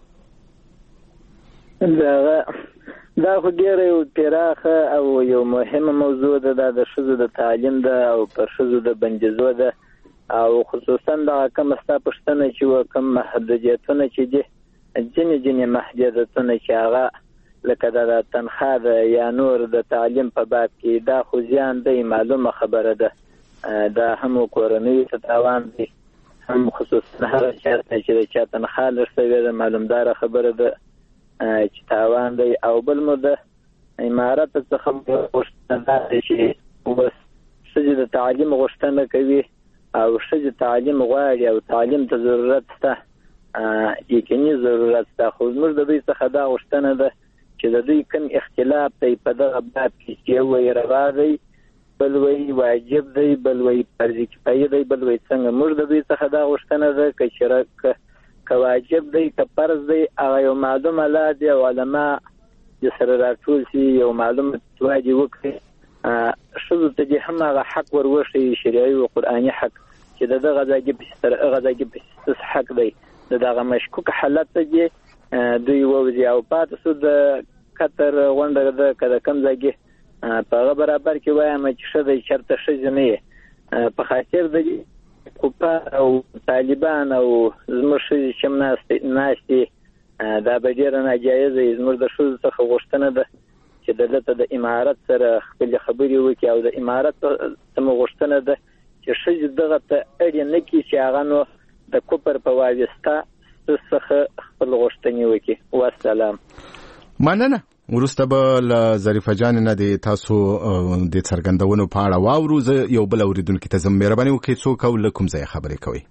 دا خو ډېره یو پراخه او یو مهمه موضوع ده، دا د ښځو د تعلیم ده او په ښځو د بندیزو ده، او خصوصا دغه کومه ستا پوښتنه چې وه کوم محدودیتونه چې دي، ځینې ځینې محدودیتونه چې هغه لکه د تنخوا ده یا نور د تعلیم په باب کې، دا خو زیان دی، معلومه خبره ده. دا هم کورنیو ته تاوان دی، هم خصوصا هغه چاته چې د چا تنخوا لږ شوې ده، معلومداره خبره ده چې تاوان دی. او بل مو د امارت څخه غوښتنه دا ده چې اوس ښځې د تعلیم غوښتنه کوي او ښځې تعلیم غواړي او تعلیم ته ضرورت شته، یقیني ضرورت شته، خو زموږ د دوی څخه دا غوښتنه ده چې د دوی کوم اختلاف دی په دغه باب کې چې یو وایي روا دی، بل وایي واجب دی، بل وایي فرض کفایي دی، بل وایي څنګه. موږ د دوی څخه دا غوښتنه ده که چې که واجب دی که فرض دی، هغه یو معلوم اله دی او علما د سره راټول شي، یو معلوم فتوا دې وکړي، ښځو ته دې هم هغه حق ور وښیي، شرعي او قرآني حق، چې د دغه ځای پسې تر هغه ځای پسې حق دی، د دغه مشکوک حالت ته دې دوی ووځي. او پاتې شو د قطر غونډه ده که د کوم ځای کې په هغه برابر کې وایم چې ښه دی چېرته ښځې نه یې، په خاطر د کفار او طالبان او زموږ ښځې چې هم ناستې، دا به ډېره ناجایزه وي. زموږ د ښځو څخه غوښتنه ده چې دلته د امارت سره خپلې خبرې وکړي، او د امارت څخه مو غوښتنه ده چې ښځې دغه ته اړ نه کړي چې هغه نو د کفر په واسطه څخه خپل غوښتنې وکړي. والسلام. مننه. وروسته به له ظریفه جانې نه د تاسو د څرګندونو په اړه واورو. زه یو بل اورېدونکي ته ځم، مهرباني وکړئ څوک او له کوم ځایه خبرې کوئ؟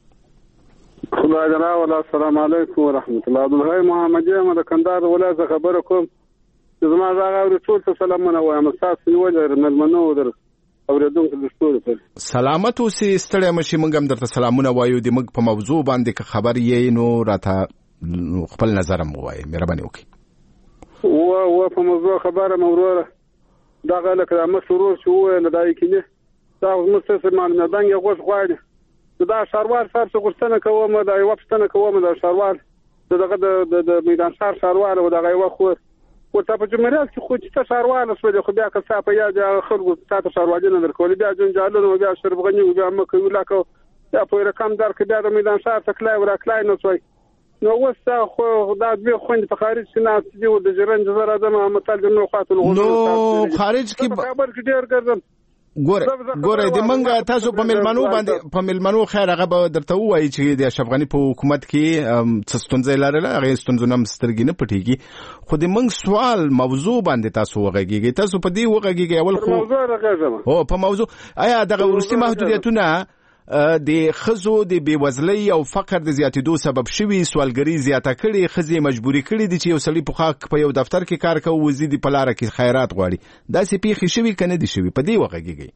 خدای جنا ولا السلام علیکم ورحمت الله. عبدالحی محمدی یم د کندهار ولایت څخه خبره کوم. زما غږ اوري ټول ته سلامونه وایم، تاسو نیولې مېلمنو در اورېدونکو د ټول ته سلامت اوسئ، ستړی مشئ. موږ هم درته سلامونه وایو. د موږ په موضوع باندې که خبر یې نو راته خپل نظر هم ووایئ، مهرباني وکړئ. و و په موضوع خبره موروره دغه لکه د مسرور چې وویل دا یقیني دا موږ څه معلومه دنګ غوښ غواړي دا شاروال سر څه غوښتنه کوم، دا یو غوښتنه کوم د شاروال دغه د د میدان شهر شاروال او دغه یو خو ورته په جمهوریت کې خو چې شاروال شو خو بیا که څه په یا خلکو تاسو شاروال نه درکول، بیا جنجالونه بیا شربغنی بیا مکه ولاکو بیا په رقم در کې بیا د میدان شهر تکلای ورکلای نو څوی نو اوس خو دا دوی خوند په خارج کې ناست دي او د جرنج زره د متل د نو خاطر نو خارج کې په خبر کې ډیر ګرځم ګوره ګوره د منګه تاسو په ملمنو باندې په ملمنو خیر هغه به درته وایي چې د اشرف غني په حکومت کې څه ستونزې لرله هغه ستونزونه هم سترګې نه پټېږي خو د منګ سوال موضوع باندې تاسو وغږیږئ تاسو په دې وغږیږئ اول خو موضوع راغځم او په موضوع آیا دغه وروستي محدودیتونه د خزو د بیوزلۍ او فقر د زیاتېدو سبب شوي سوالګري زیاته کړي خزې مجبوري کړي دي چې یو سړی په خاک په یو دفتر کې کار کوي وزي د په لاره کې خیرات غواړي داسې پیښې شوي که نه دي شوي په دې وغږیږئ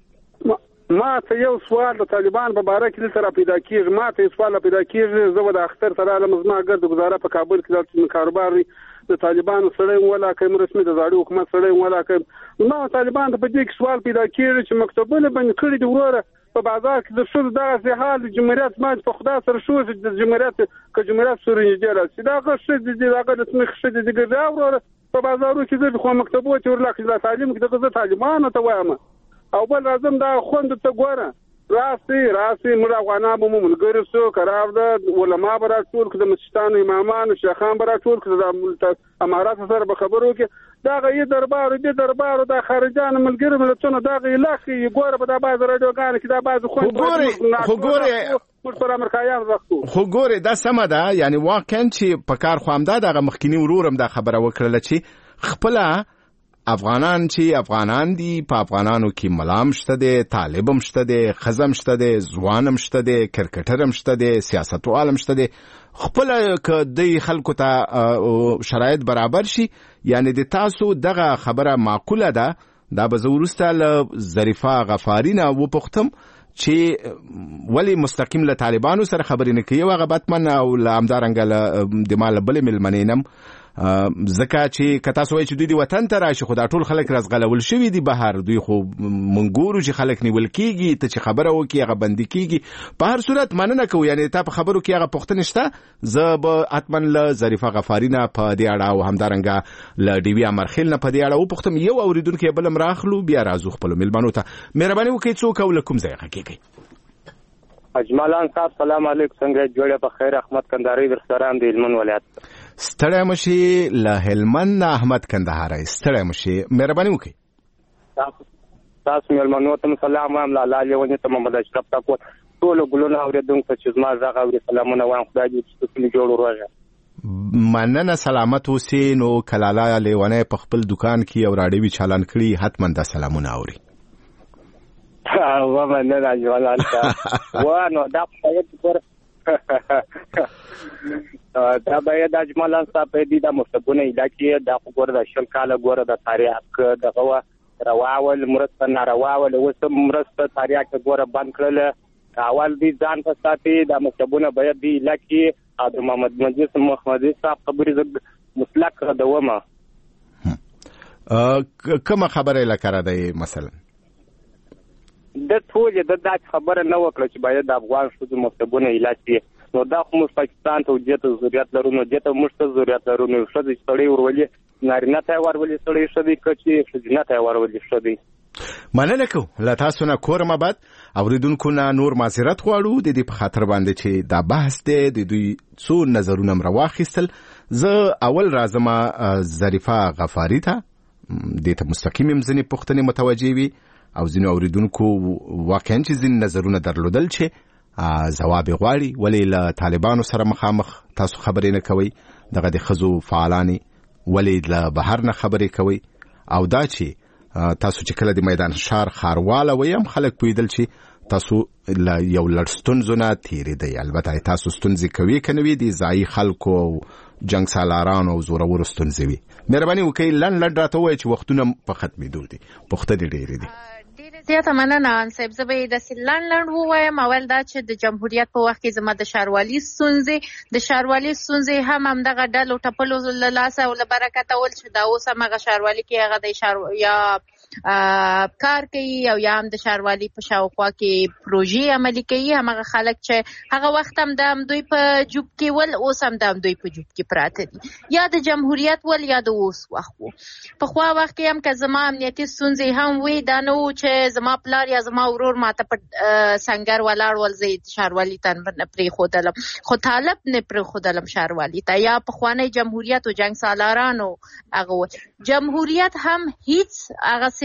ما ته یو سوال د طالبان په باره کې دلته را پیدا کېږي ما ته یو سوال را پیدا کېږي زه به د اختر سره علم زما ګرد ګزاره په کابل کې د کاروبار د طالبانو سړی ولا کوم رسمي د زاړه حکومت سړی ولا کوم ما طالبان ته په دې کې سوال پیدا کېږي چې مکتوبونه باندې کړي دي وروره په بازار کې د شو دغه حال جمهوریت ما په خدا سره شو د جمهوریت ک جمهوریت سره نږدې راځي دا غوښه د دغه د سمخ شه د ګرځا وروره په بازارو کې د خو مکتوبو چې ورلکه د تعلیم کې دغه طالبانو ته وایم او بل راځم دا خوند ته ګوره راسي راسي موږ افغانان به ملګری سو قرار ده علما به راټول کړي د مسجدانو امامان شیخان به راټول کړي د امارات سره به خبرو کې دا غي دربار دي دربار د خارجان ملګری ملتونه دا غي لاخي ګوره په د باز رادیوګان کې دا باز خوند خو ګوره پر امریکایان وختو خو ګوره دا سم ده یعنی واقعا چې په کار خو هم دا دغه مخکینی ورورم دا خبره وکړه چې خپل افغانان چې افغانان دي په افغانانو کې ملام شته دي طالبم شته دي خزم شته دي ځوانم شته دي کرکټرم شته دي سیاستوالم شته دي خپل ک د خلکو ته شرایط برابر شي یعنی د تاسو دغه خبره معقوله ده دا به زورسته ل ظریفه غفاری نه و پختم چې ولی مستقیم له طالبانو سره خبرې نه کوي هغه باتمن او لامدارنګ د مال بل ملمنینم زکه چې کتا سوې چې دوی دی وطن ته راشي خو دا ټول خلک رزغلول شوی دی بهر دوی خو منګورو چې خلک نیول کیږي ته چې خبره وکي هغه بندي کیږي په هر صورت مننه کوي یعنی ته په خبرو کې هغه پښتنه شته زه به اتمن له ظریفه غفارینا په دې اړه او همدارنګه له ډیوی امرخیل نه په دې اړه او پښتم یو اوریدونکو بل مراخلو بیا راځو خپل ملمنو ته مهرباني وکړئ څوک ولکم ځای حقیقي اجمالان صاحب سلام علیکم څنګه جوړه په خیر احمد کندهاری ورسره د هلمند ولایت ستړی مشي له هلمند احمد کندهاری ستړی مشي مهرباني وکړئ تاسو مېلمنو ته سلام وایم لاله لیونی ته محمد اشرف تاسو ټول ګلونه اوریدونکو چې زما زغ اوري سلامونه وایم خدای دې ستاسو جوړ وروغه مننه سلامت اوسئ نو کلاله لیونی په خپل دکان کې او راډیوي چالان کړي حتما دا سلامونه اوري و مننه اجمالان صاحب و نو دا په دا باید اجمالان صاحب دې د مستقونه علاقې د خبر د شل کاله ګوره د تاریخ دغه رواول مرسته نارواول اوس مرسته تاریخ ګوره بند کړل اول دې ځان په ساتي د مستقونه باید دې علاقې د محمد مجلس محمدي صاحب خبرې مطلق دومه کومه خبره لکره دی مثلا د ټول د دا خبره نه وکړه چې باید د افغان شوزو مستقونه علاج نو دا خو پاکستان ته جته ضرورت لرو نو جته مشته ضرورت لرو نو شته سړی ورولي نارینه ته ورولي سړی شدي کچې شدي نه ته ورولي شدي مننه کو لا تاسو نه کورم بعد اوریدونکو نه نور معذرت غواړو د دې په خاطر باندې چې دا بحث دی د دوی څو نظرونه مروخیستل زه اول راځم ظریفه غفاری ته د ته مستقیم مزنی پښتنې متوجي وي او ځینو اوریدونکو واقعا چې ځین نظرونه درلودل چې جواب غواړي ولی له طالبانو سره مخامخ تاسو خبرې نه کوي دغه د خزو فعالانی ولی له بهر نه خبرې کوي او دا چې تاسو چې کله د میدان شهر خارواله ویم خلک پویدل چې تاسو له یو لړستون زونه تیری دی البته تاسو ستونزې کوي کنوي دي ځای خلکو جنگ سالاران او زورور ستونزې وي مهرباني وکړئ لن لن راته وایي چې وختونه په ختمېدو دي پخته دي ډېرې دي زیاته مننه صاحب زه به د سلان لند ووایم اول دا چې د جمهوریت په وخت کې زما د شاروالي ستونزې د شاروالي ستونزې هم همدغه ډلو ټپلو له لاسه او له برکته ول چې دا اوس هغه شاروالي کې هغه د شار یا کار کوي او یا هم د ښاروالي په شاوخوا کې پروژې عملي کوي، همغه خلک چې هغه وخت هم د دوی په جوب کې ول، اوس هم د دوی په جوب کې پراته دي، یا د جمهوریت ول یا د اوس وخت وو. په خوا وخت کې هم که زما امنیتي ستونزې هم وي، دا نه و چې زما پلار یا زما ورور ماته په سنګر ولاړ ول زه ښاروالي ته نه پرېښودلم، خو طالب نه پرېښودلم ښاروالي ته. یا پخوانی جمهوریت و جنګ سالارانو هغه و جمهوریت هم هیڅ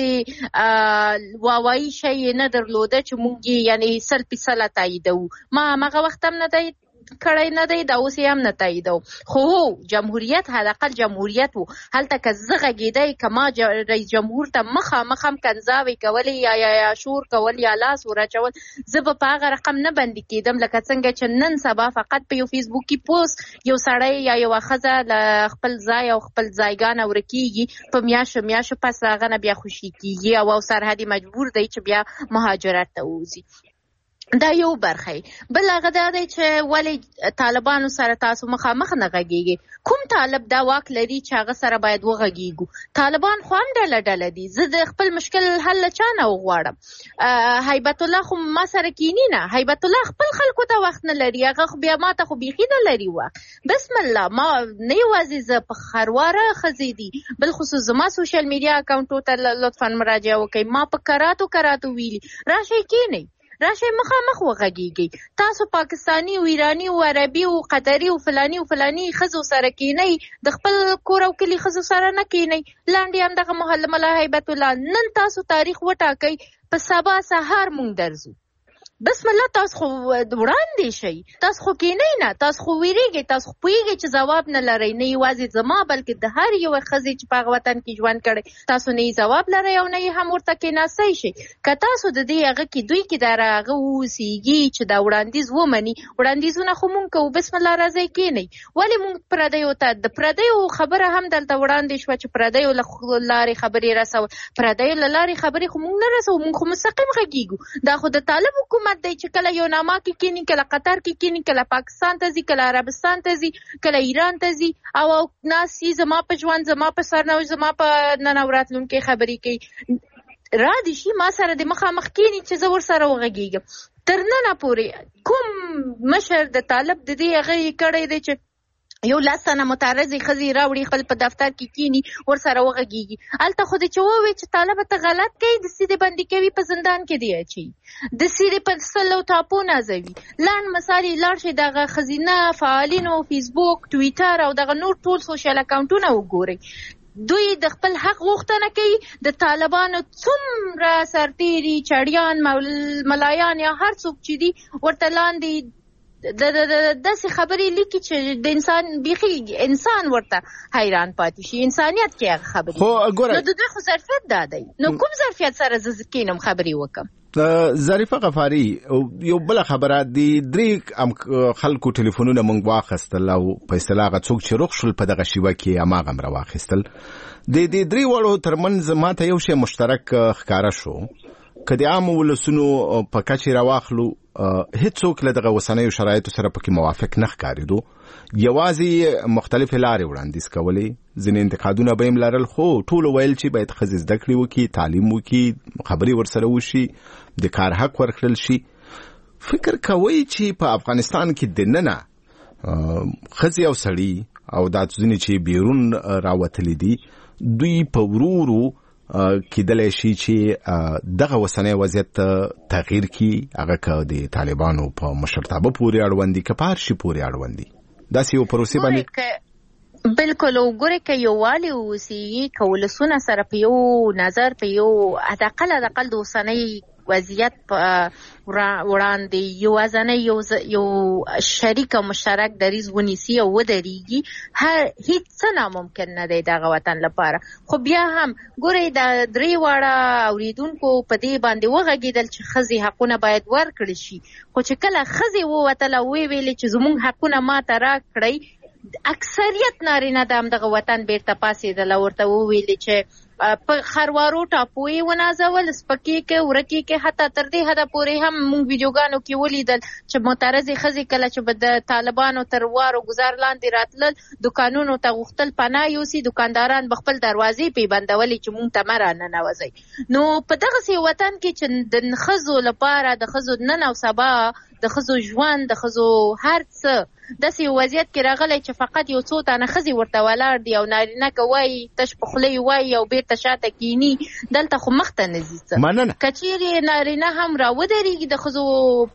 هغسې واوایي شی نه درلوده چې موږ یې یعنې سل فیصده تاییدوو. ما همغه وخت هم نه دی کړی نه دی، دا اوس یې هم نه تاییدو. خو هو جمهوریت حداقل جمهوریت و، هلته که زه غږېدی که ما رئیس جمهور ته مخامخ هم کنځاوې کولې یا یا یا شور کول یا لاس ورچول، زه به په هغه رقم نه بندي کېدم لکه څنګه چې نن سبا فقط په یو فیسبوکي پوسټ یو سړی یا یوه ښځه له خپل ځای او خپل ځایګانه ورکېږي، په میاشتو میاشتو پس هغه نه بیا خوشي کېږي او او سرحدي مجبور دی چې بیا مهاجرت ته ووځي. دا یو برخه. بل هغه دا دی چې ولې طالبانو سره تاسو مخامخ نه غږیږي؟ کوم طالب دا واک لري چې هغه سره باید وغږیږو؟ طالبان خو هم ډله ډله دي. زه د خپل مشکل حل له چا نه وغواړم؟ هیبت الله خو ما سره کینی نه، هیبت الله خپل خلکو ته وخت نه لري، هغه خو بیا ما ته خو بیخي نه لري وخت. بسم الله، ما نه یوازې زه په خرواره ښځې دي، بالخصوص زما سوشل میډیا اکاونټو ته لطفا مراجعه وکړئ. ما په کراتو کراتو ویلي راشئ کینئ، راشئ مخامخ وغږیږئ. تاسو پاکستانی او ایرانی او عربي او قطري او فلانی او فلانی ښځو سره کینئ، د خپل کور او کلي ښځو سره نه کینئ. لاندې هم دغه محل ملا هیبت الله نن تاسو تاریخ وټاکئ، په سبا سهار مونږ درځو. بسم الله، تاسو خو وړاندې شئ، تاسو خو کینئ نه، تاسو خو ویریږئ، تاسو خو پوهیږئ چې ځواب نه لرئ، نه یوازې زما بلکې د هر یوه ښځې چې په هغه وطن کې ژوند کړی، تاسو نه یې ځواب لرئ او نه یې هم ورته کېناستی شئ. که تاسو د دې هغه کې دوی کې د هغه اوسېږي چې دا وړاندیز ومني، وړاندیزونه خو مونږ کوو، بسم الله راځئ کینئ. ولې مونږ پردیو ته د پردیو خبره هم دلته وړاندې شوه چې پردیو له لارې خبرې رسول، پردیو له لارې خبرې خو مونږ نه رسوو، مونږ خو مستقیم غږیږو. دا خو د طالب حکومت دی چې کله یو ناما کې کینی، کله قطر کې کینی، کله پاکستان ته ځي، کله عربستان ته ځي، کله ایران ته ځي او ناسي زما په ژوند، زما په سرنوشت، زما په نن او راتلونکي خبرې کوي. را دي شي ما سره د مخامخ کینی چې زه ورسره وغږیږم. تر ننه پورې کوم مشر د طالب د دې هغه یې کړی دی چې یو لس تنه متعرضې ښځې راوړي، خپل په دفتر کې کینی، ورسره وغږیږي. هلته خو دې چې ووایي چې طالبه ته غلط کوي، د سیدې بندي کوي، په زندان کې دی اچوي، د سیدې په سلو ټاپو نازوي. لاند مثال یې لاړ شي دغه ښځینه فعالینو فیسبوک، ټویټر او دغه نور ټول سوشل اکاونټونه وګورئ. دوی د خپل حق غوښتنه کوي. د طالبانو څومره سرتیري، چړیان، ملایان یا هر څوک چې دي ورته لاندې د داسې خبرې لیکي چې د انسان بیخي انسان ورته حیران پاتې شي. انسانیت کې هغه خبرې، نو د دوی خو ظرفیت دا دی، نو کوم ظرفیت سره زه کینم خبرې وکم؟ ظریفه غفاري، یو بله خبره دی، درې خلکو ټلیفونونه موږ واخیستل او په اصطلاح هغه څوک چې رخ شول په دغه شیوه کې هماغه هم راواخیستل. د دې درې واړو ترمنځ ماته یو شی مشترک ښکاره شو، که د عامو ولسونو په کچې راواخلو هیڅوک له دغه اوسنیو شرایطو سره پکې موافق نه ښکارېدو. یوازې مختلفې لارې وړاندیز کولې، ځینې انتقادونه به یې لرل، خو ټولو ویل چې باید ښځې زده کړې وکړي، تعلیم وکړي، خبرې ورسره وشي، د کار حق ورکړل شي. فکر کوئ چې په افغانستان کې دننه ښځې او سړي او دا ځینې چې بیرون راوتلي دي، دوی په ورو ورو کېدلی شي چې دغه اوسنی وضعیت تغییر کړي، هغه که د طالبانو په مشرتابه پورې اړوند دي که په هر شي پورې اړوند دي، داسې یو پروسې باندې بالکل. وګورئ که یووالی وسیږي، که ولسونه سره په یو نظر، په یو حداقل حداقل د اوسنۍ وضعیت وړاندې یوازنی یو یو شریک او مشترک دریځ ونیسي او ودرېږي، هر هیڅ څه ناممکن نه دی دغه وطن لپاره. خو بیا هم ګورئ د درې واړه اوریدونکو په دې باندې وغږېدل چې ښځې حقونه باید ورکړل شي، خو چې کله ښځې ووتله ویې ویلې چې زموږ حقونه ماته راکړئ، اکثریت نارینه د همدغه وطن بیرته پاڅېدله، ورته وویلې چې په خروارو ټاپوي ونازول سپکی کې ورکی کې حتی تر دې حدا پورې هم موږ ویډیوګانو کې ولیدل چې معترض خزي کله چې د طالبانو تر وارو گزار لاندې راتلل دکانونو ته غوښتل پناه یوسي دکانداران بخپل دروازې پی بندولې چې موږ ته مرانه نوځي. نو په دغه سی وطن کې چې د خزو لپاره د خزو نن او سبا د خزو ژوند د خزو هر څه د سی وضعیت کې راغلی چې فقط یو څو تنه خزي ورته ولاړ دي او نارینه کوي تش په خولې وای او بیرته شاته کینی دلته خو مخته نزي څه کچېری نارینه هم راودريږي د خزو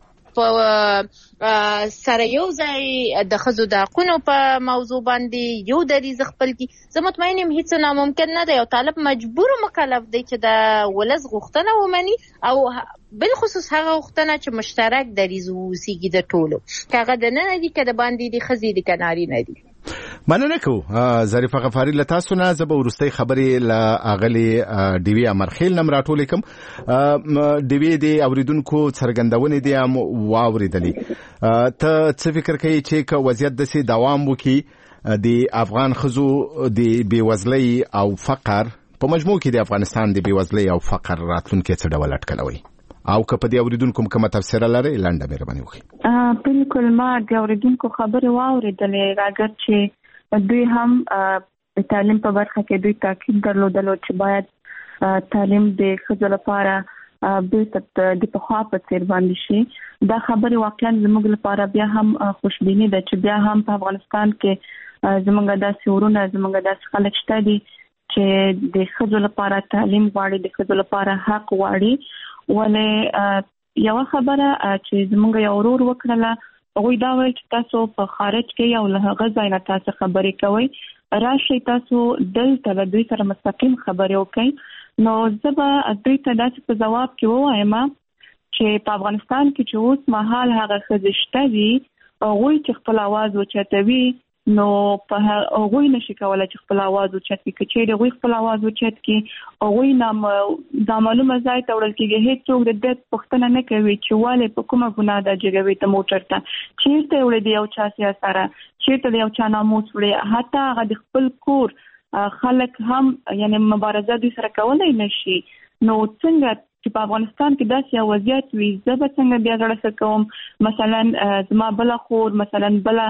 په سره یو ځای د خزو د حقونو په موضوع باندې یو دریز خپل کی زه مطمئن یم هیڅ ناممکن نه دی او طالب مجبور مکلف دی چې د ولس غوښتنه ومني او بالخصوص هغه غوښتنه چې مشترک دریز وسیږي د ټولو کاغه د نه دی کده باندې د خزي د کناري نه دی. مننه کو ظریفه غفاری له تاسو نه زه به ورستۍ خبرې له اغلی ډیوی امرخیل نم راټول کوم. ډیوی دی اوریدونکو څرګندونې دی ام واوریدلې ته څه فکر کوي چې که وضعیت د سي دوام وکي د افغان خزو د بیوزلۍ او فقر په مجموع کې د افغانستان د بیوزلۍ او فقر راتلونکي څه ډول اټکلوي او که په دې اوریدونکو کومه تفسیر لري لنډه مهرباني وکړئ. بالکل ما د اوریدونکو خبرې واوریدلې راګر چې دوی هم د تعلیم په برخه کې دوی تاکید درلودل چې باید تعلیم د ښځو لپاره بیرته د پخوا په څیر باندې شي. دا خبرې واقعا زموږ لپاره بیا هم خوشبیني ده چې بیا هم په افغانستان کې زموږ داسې ورونه زموږ داسې خلک شته دي چې د ښځو لپاره تعلیم غواړي د ښځو لپاره حق غواړي. ولې یو خبره چې زموږ یو ورور وکړله هغوی دا ویل چې تاسو په خارج کې یو له هغه ځای نه تاسو خبرې کوئ راشئ تاسو دلته له دوی سره مستقیم خبرې وکړئ. نو زه به دوی ته داسې په ځواب کې ووایم چې په افغانستان کې چې اوس مهال هغه ښځې شته دي هغوی چې خپل اواز اوچتوي نو په هغوی نشي کولای چې خپل اواز اوچت کړي. که چیرې هغوی خپل اواز اوچت کړي هغوی نامعلومه ځای ته وړل کېږي هېڅوک د دې پوښتنه نه کوي چې ولې په کومه ګناه دا جګوي ته موټر ته چیرته وړي د یو چا سیاسره چیرته د یو چا ناموس وړي حتی هغه د خپل کور خلک هم یعنی مبارزه دوی سره کولای نشي. نو څنګه چې په افغانستان کې داسې یو وضعیت وي زه به څنګه بیا زړه ښه کوم مثلا زما بله خور مثلا بله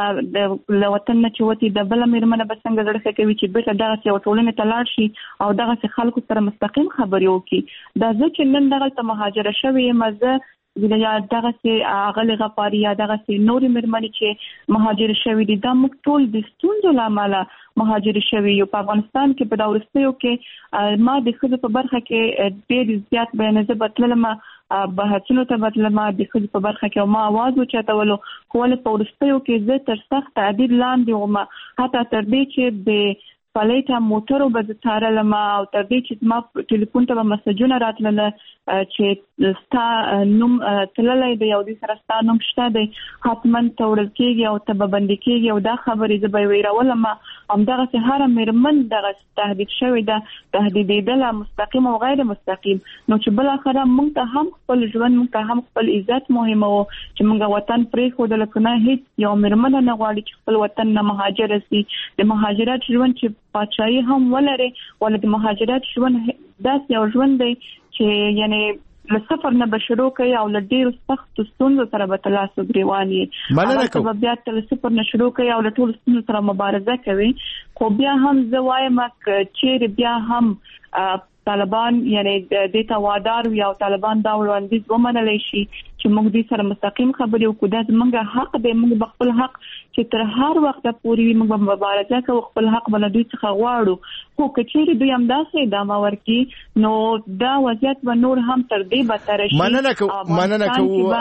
له وطن نه چې وتې د بله مېرمنه به څنګه زړه ښه کوي چې بېرته دغسې یوه ټولنې ته لاړ شي او دغسې خلکو سره مستقیم خبرې وکړي. دا زه چې نن دغلته مهاجره شوې یم زه یا دغسې اغلې غفاري یا دغسې نورې مېرمنې چې مهاجر شوي دي دا موږ ټول د ستونزو له امله مهاجر شوي یو. په افغانستان کې په دا وروستیو کې ما د ښځو په برخه کې ډېر زیات بیان زه به تللم بحثونو ته به تلم د ښځو په برخه کې او ما اواز اوچتولو خو ولې په وروستیو کې زه تر سخت تعدیل لاندې وم حتی تر دې چې د پلیټه موټرو به زه څارلم او تر دې چې زما ټلیفون ته به مسجونه راتلله چې ستا نوم تللی دی او دې سره ستا نوم شته دی حتما ته وړل کېږي او ته به بندي کېږي او دا خبرې زه به یې ویرولم همدغسې هره مېرمن دغسې تهدید شوې ده تهدیدېدله مستقیم او غیر مستقیم. نو چې بالاخره موږ ته هم خپل ژوند موږ ته هم خپل عزت مهمه و چې موږ وطن پرېښودله که نه هېڅ یو مېرمنه نه غواړي چې خپل وطن نه مهاجره سي. د مهاجرت ژوند چې پاچاهي هم ولري ولې د مهاجرت ژوند داسې یو ژوند دی چې یعنی له صفر نه به شروع کوي او له ډېرو سختو ستونزو سره به ته لاس وګرېوان یې هغه به بیا ته له صفر نه شروع کوي او له ټولو ستونزو سره مبارزه کوي. خو بیا هم زه وایم که چیرې بیا هم طالبان یعنی دې ته وادار وي او طالبان دا وړاندیز ومنلی شي چې موږ دې سره مستقیم خبرې وکړو دا زموږ حق دی موږ به خپل حق چې تر هر وخته پورې وي موږ به مبارزه کوو خپل حق به له دوی څخه غواړو. خو که چیرې دوی همداسې ادامه ورکړي نو دا وضعیت به نور هم تر دې بدتره شي. مننه کوو مننه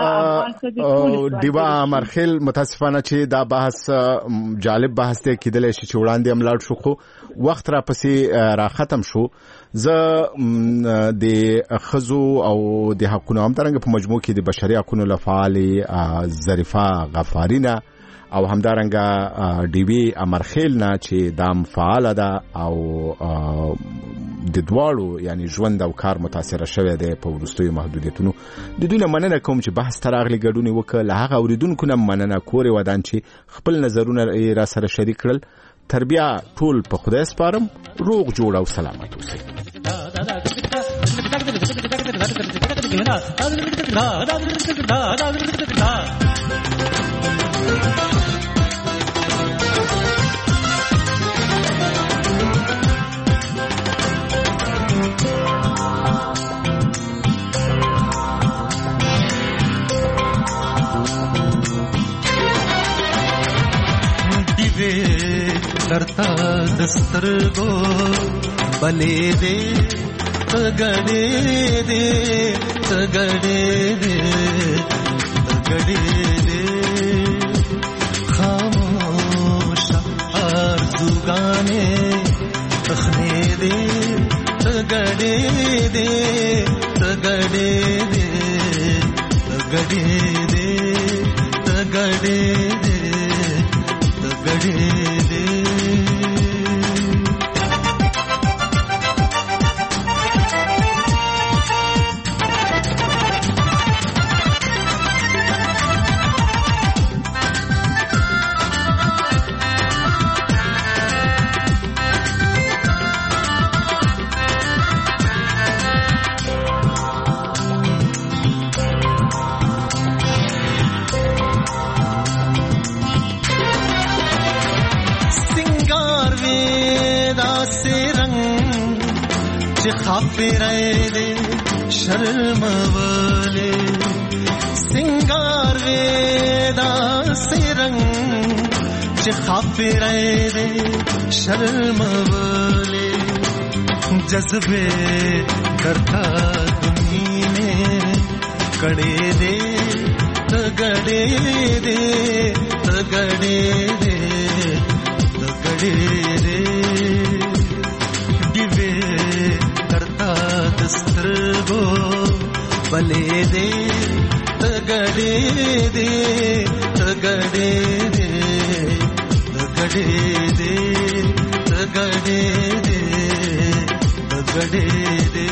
کوو ډیوه امرخیل متاسفانه چې دا بحث جالب بحث دی کېدلی شي چې وړاندې هم لاړ شو خو وخت را پسې را ختم شو. زه د ښځو او د حقونو همدارنګه په مجموع کې د بشري حقونو له فعالې ظریفه غفاري نه او همدارنګه ډیوی امرخیل نه چې دام فعاله ده او د دواړو یعنی ژوند او کار متاثره شوی دی په وروستیو محدودیتونو د دوی نه مننه کوم چې بحث ته راغلي ګډون یې وکړه. له هغه اوریدونکو نه مننه کورې ودان چې خپل نظرونه را سره شریک کړل. تربیه ټول په خدای سپارم. روغ جوړ او سلامت اوسئ. करता दस्तरगो बले दे तगड़े दे तगड़े दे तगड़े दे खामोश आरज़ूगाने रखने दे तगड़े दे तगड़े दे तगड़े दे तगड़े दे तगड़े दे. खाफिरे शर्म वाले सिंगार वेदा से रंग खाफिरे शर्म वाले जज्बे करता दुनिया में कड़े दे तगड़े दे तगड़े दे तगड़े दे दिवे दस्तरगो बले दे तगड़े दे तगड़े दे तगड़े दे तगड़े दे तगड़े दे.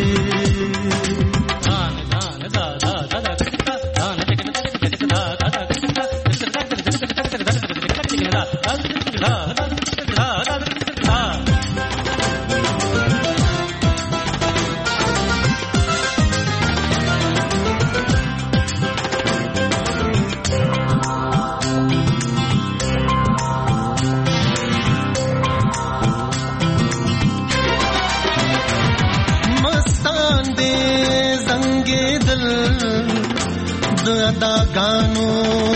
गानो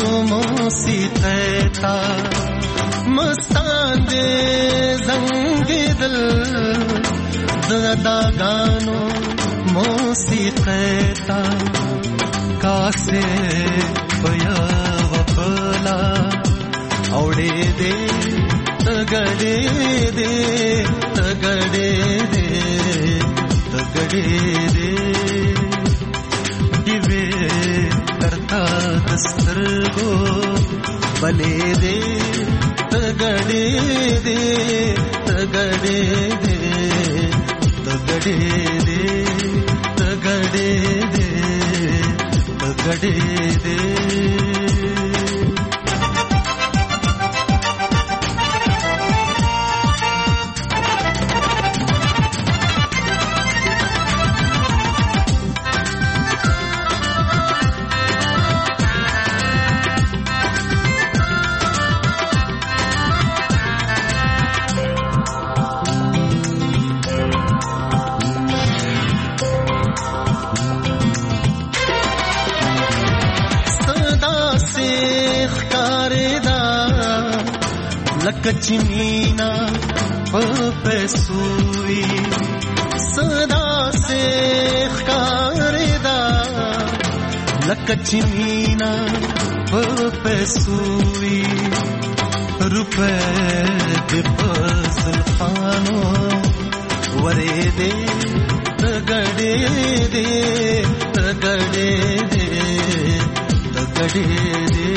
मोसीता मस्तान दे जंग दिल दादा गानो मोसीता कासे पया वफला औड़े दे तगड़े दे तगड़े दे तगड़े दे दिवे करता दस्तरगो बले दे तगड़े दे तगड़े दे तगड़े दे तगड़े दे तगड़े दे. लकचमीना पैसुई सदा से खारेदा लकचमीना पैसुई रुपए के फजल खानो वरे दे तगड़े दे तगड़े दे तगड़े दे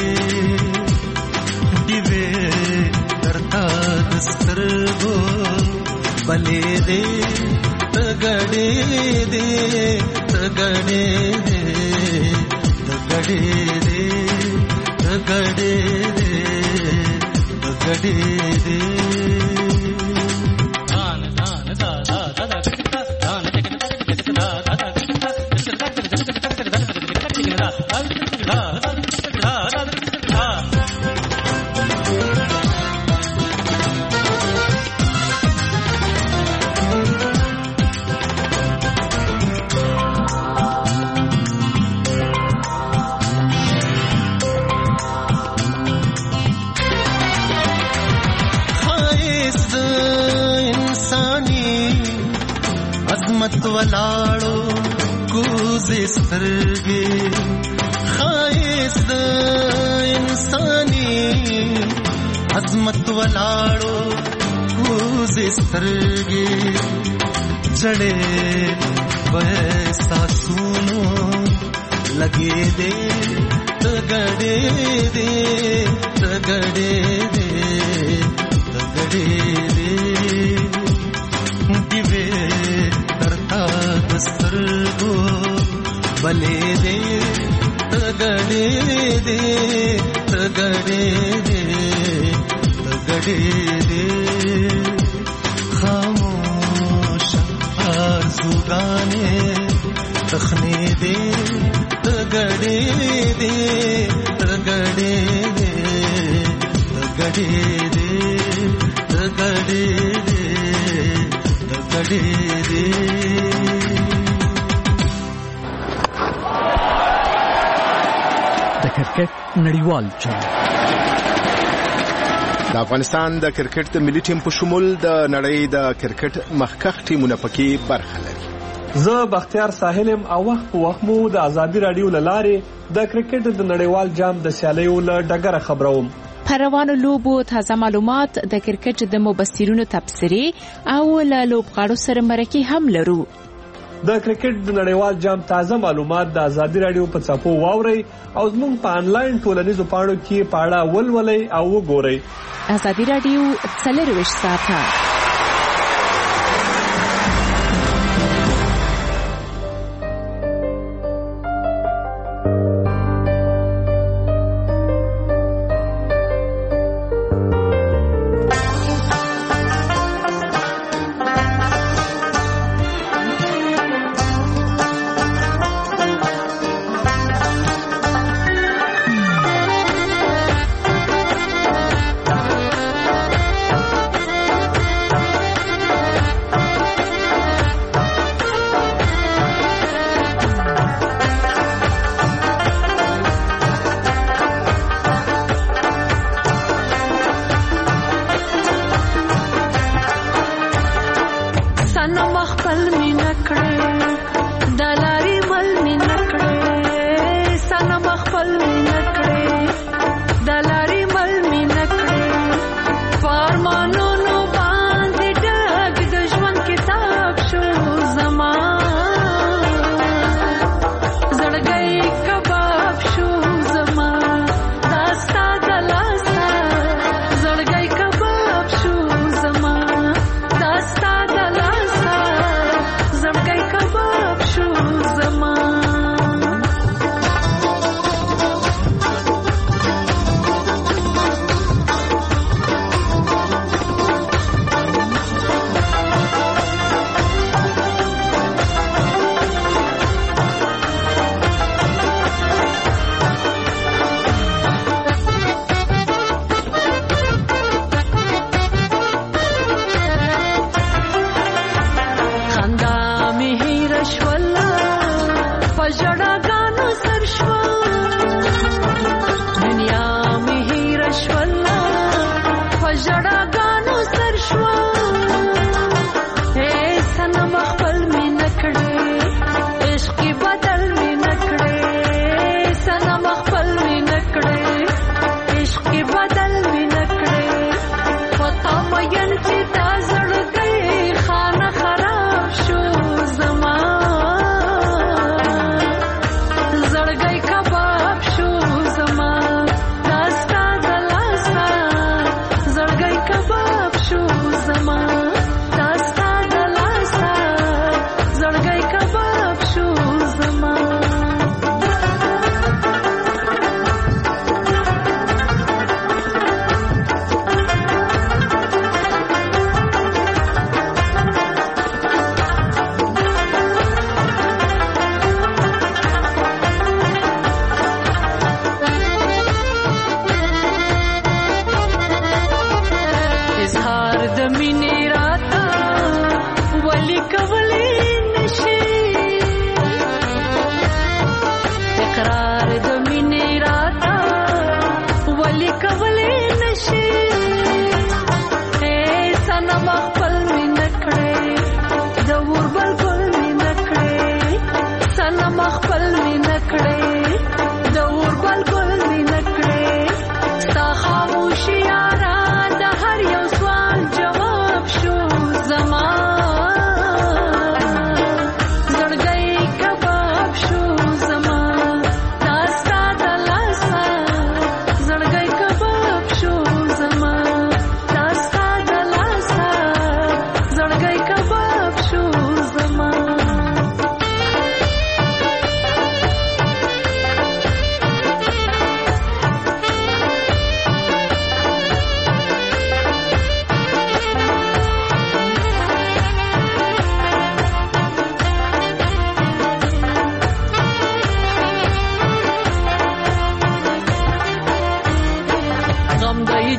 दिवे करता दस्तरगो बले दे तगड़े दे तगड़े दे तगड़े दे तगड़े दे तगड़े दे. ولاړو کوزې سترګې ښایست د انساني عظمت ولاړو کوزې سترګې جړې احساسونو لګې دې تګړې دې تګړې دې تګړې دې دیوې درتا دسترګو بلې دې تګړې دې تګړې دې تګړې دې خاموش آرزوګانې تخنې دې تګړې دې تګړې دې تګړې دې تګړې دې تګړې دې د کرکټ نړیوال چارج د افغانستان د کرکټ د ملي ټیم په شمول د نړۍ د کرکټ مخکښ ټیمونه پکې برخه لري. زه بختیار ساحلم او وخت په وخت مو د ازادي رادیو لاره د کرکټ د نړیوال جام د سیالیو له ډګره خبروم. پروانو لوبو تازه معلومات د کرکټ د مبصرینو تبصرې او له لوبغاړو سره مرکه هم لرو. د کرکټ د نړیوال جام تازه معلومات د ازادي رادیو په څاپو واوري او زموږ په انلاین ټولنیزو پاڼو کې پاړه ولولئ او وګورئ. ازادي رادیو څلرویشت ساعته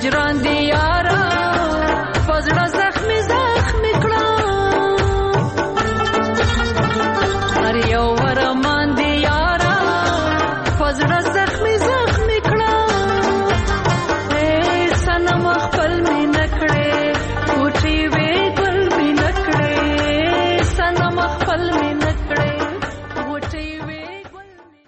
هجران دې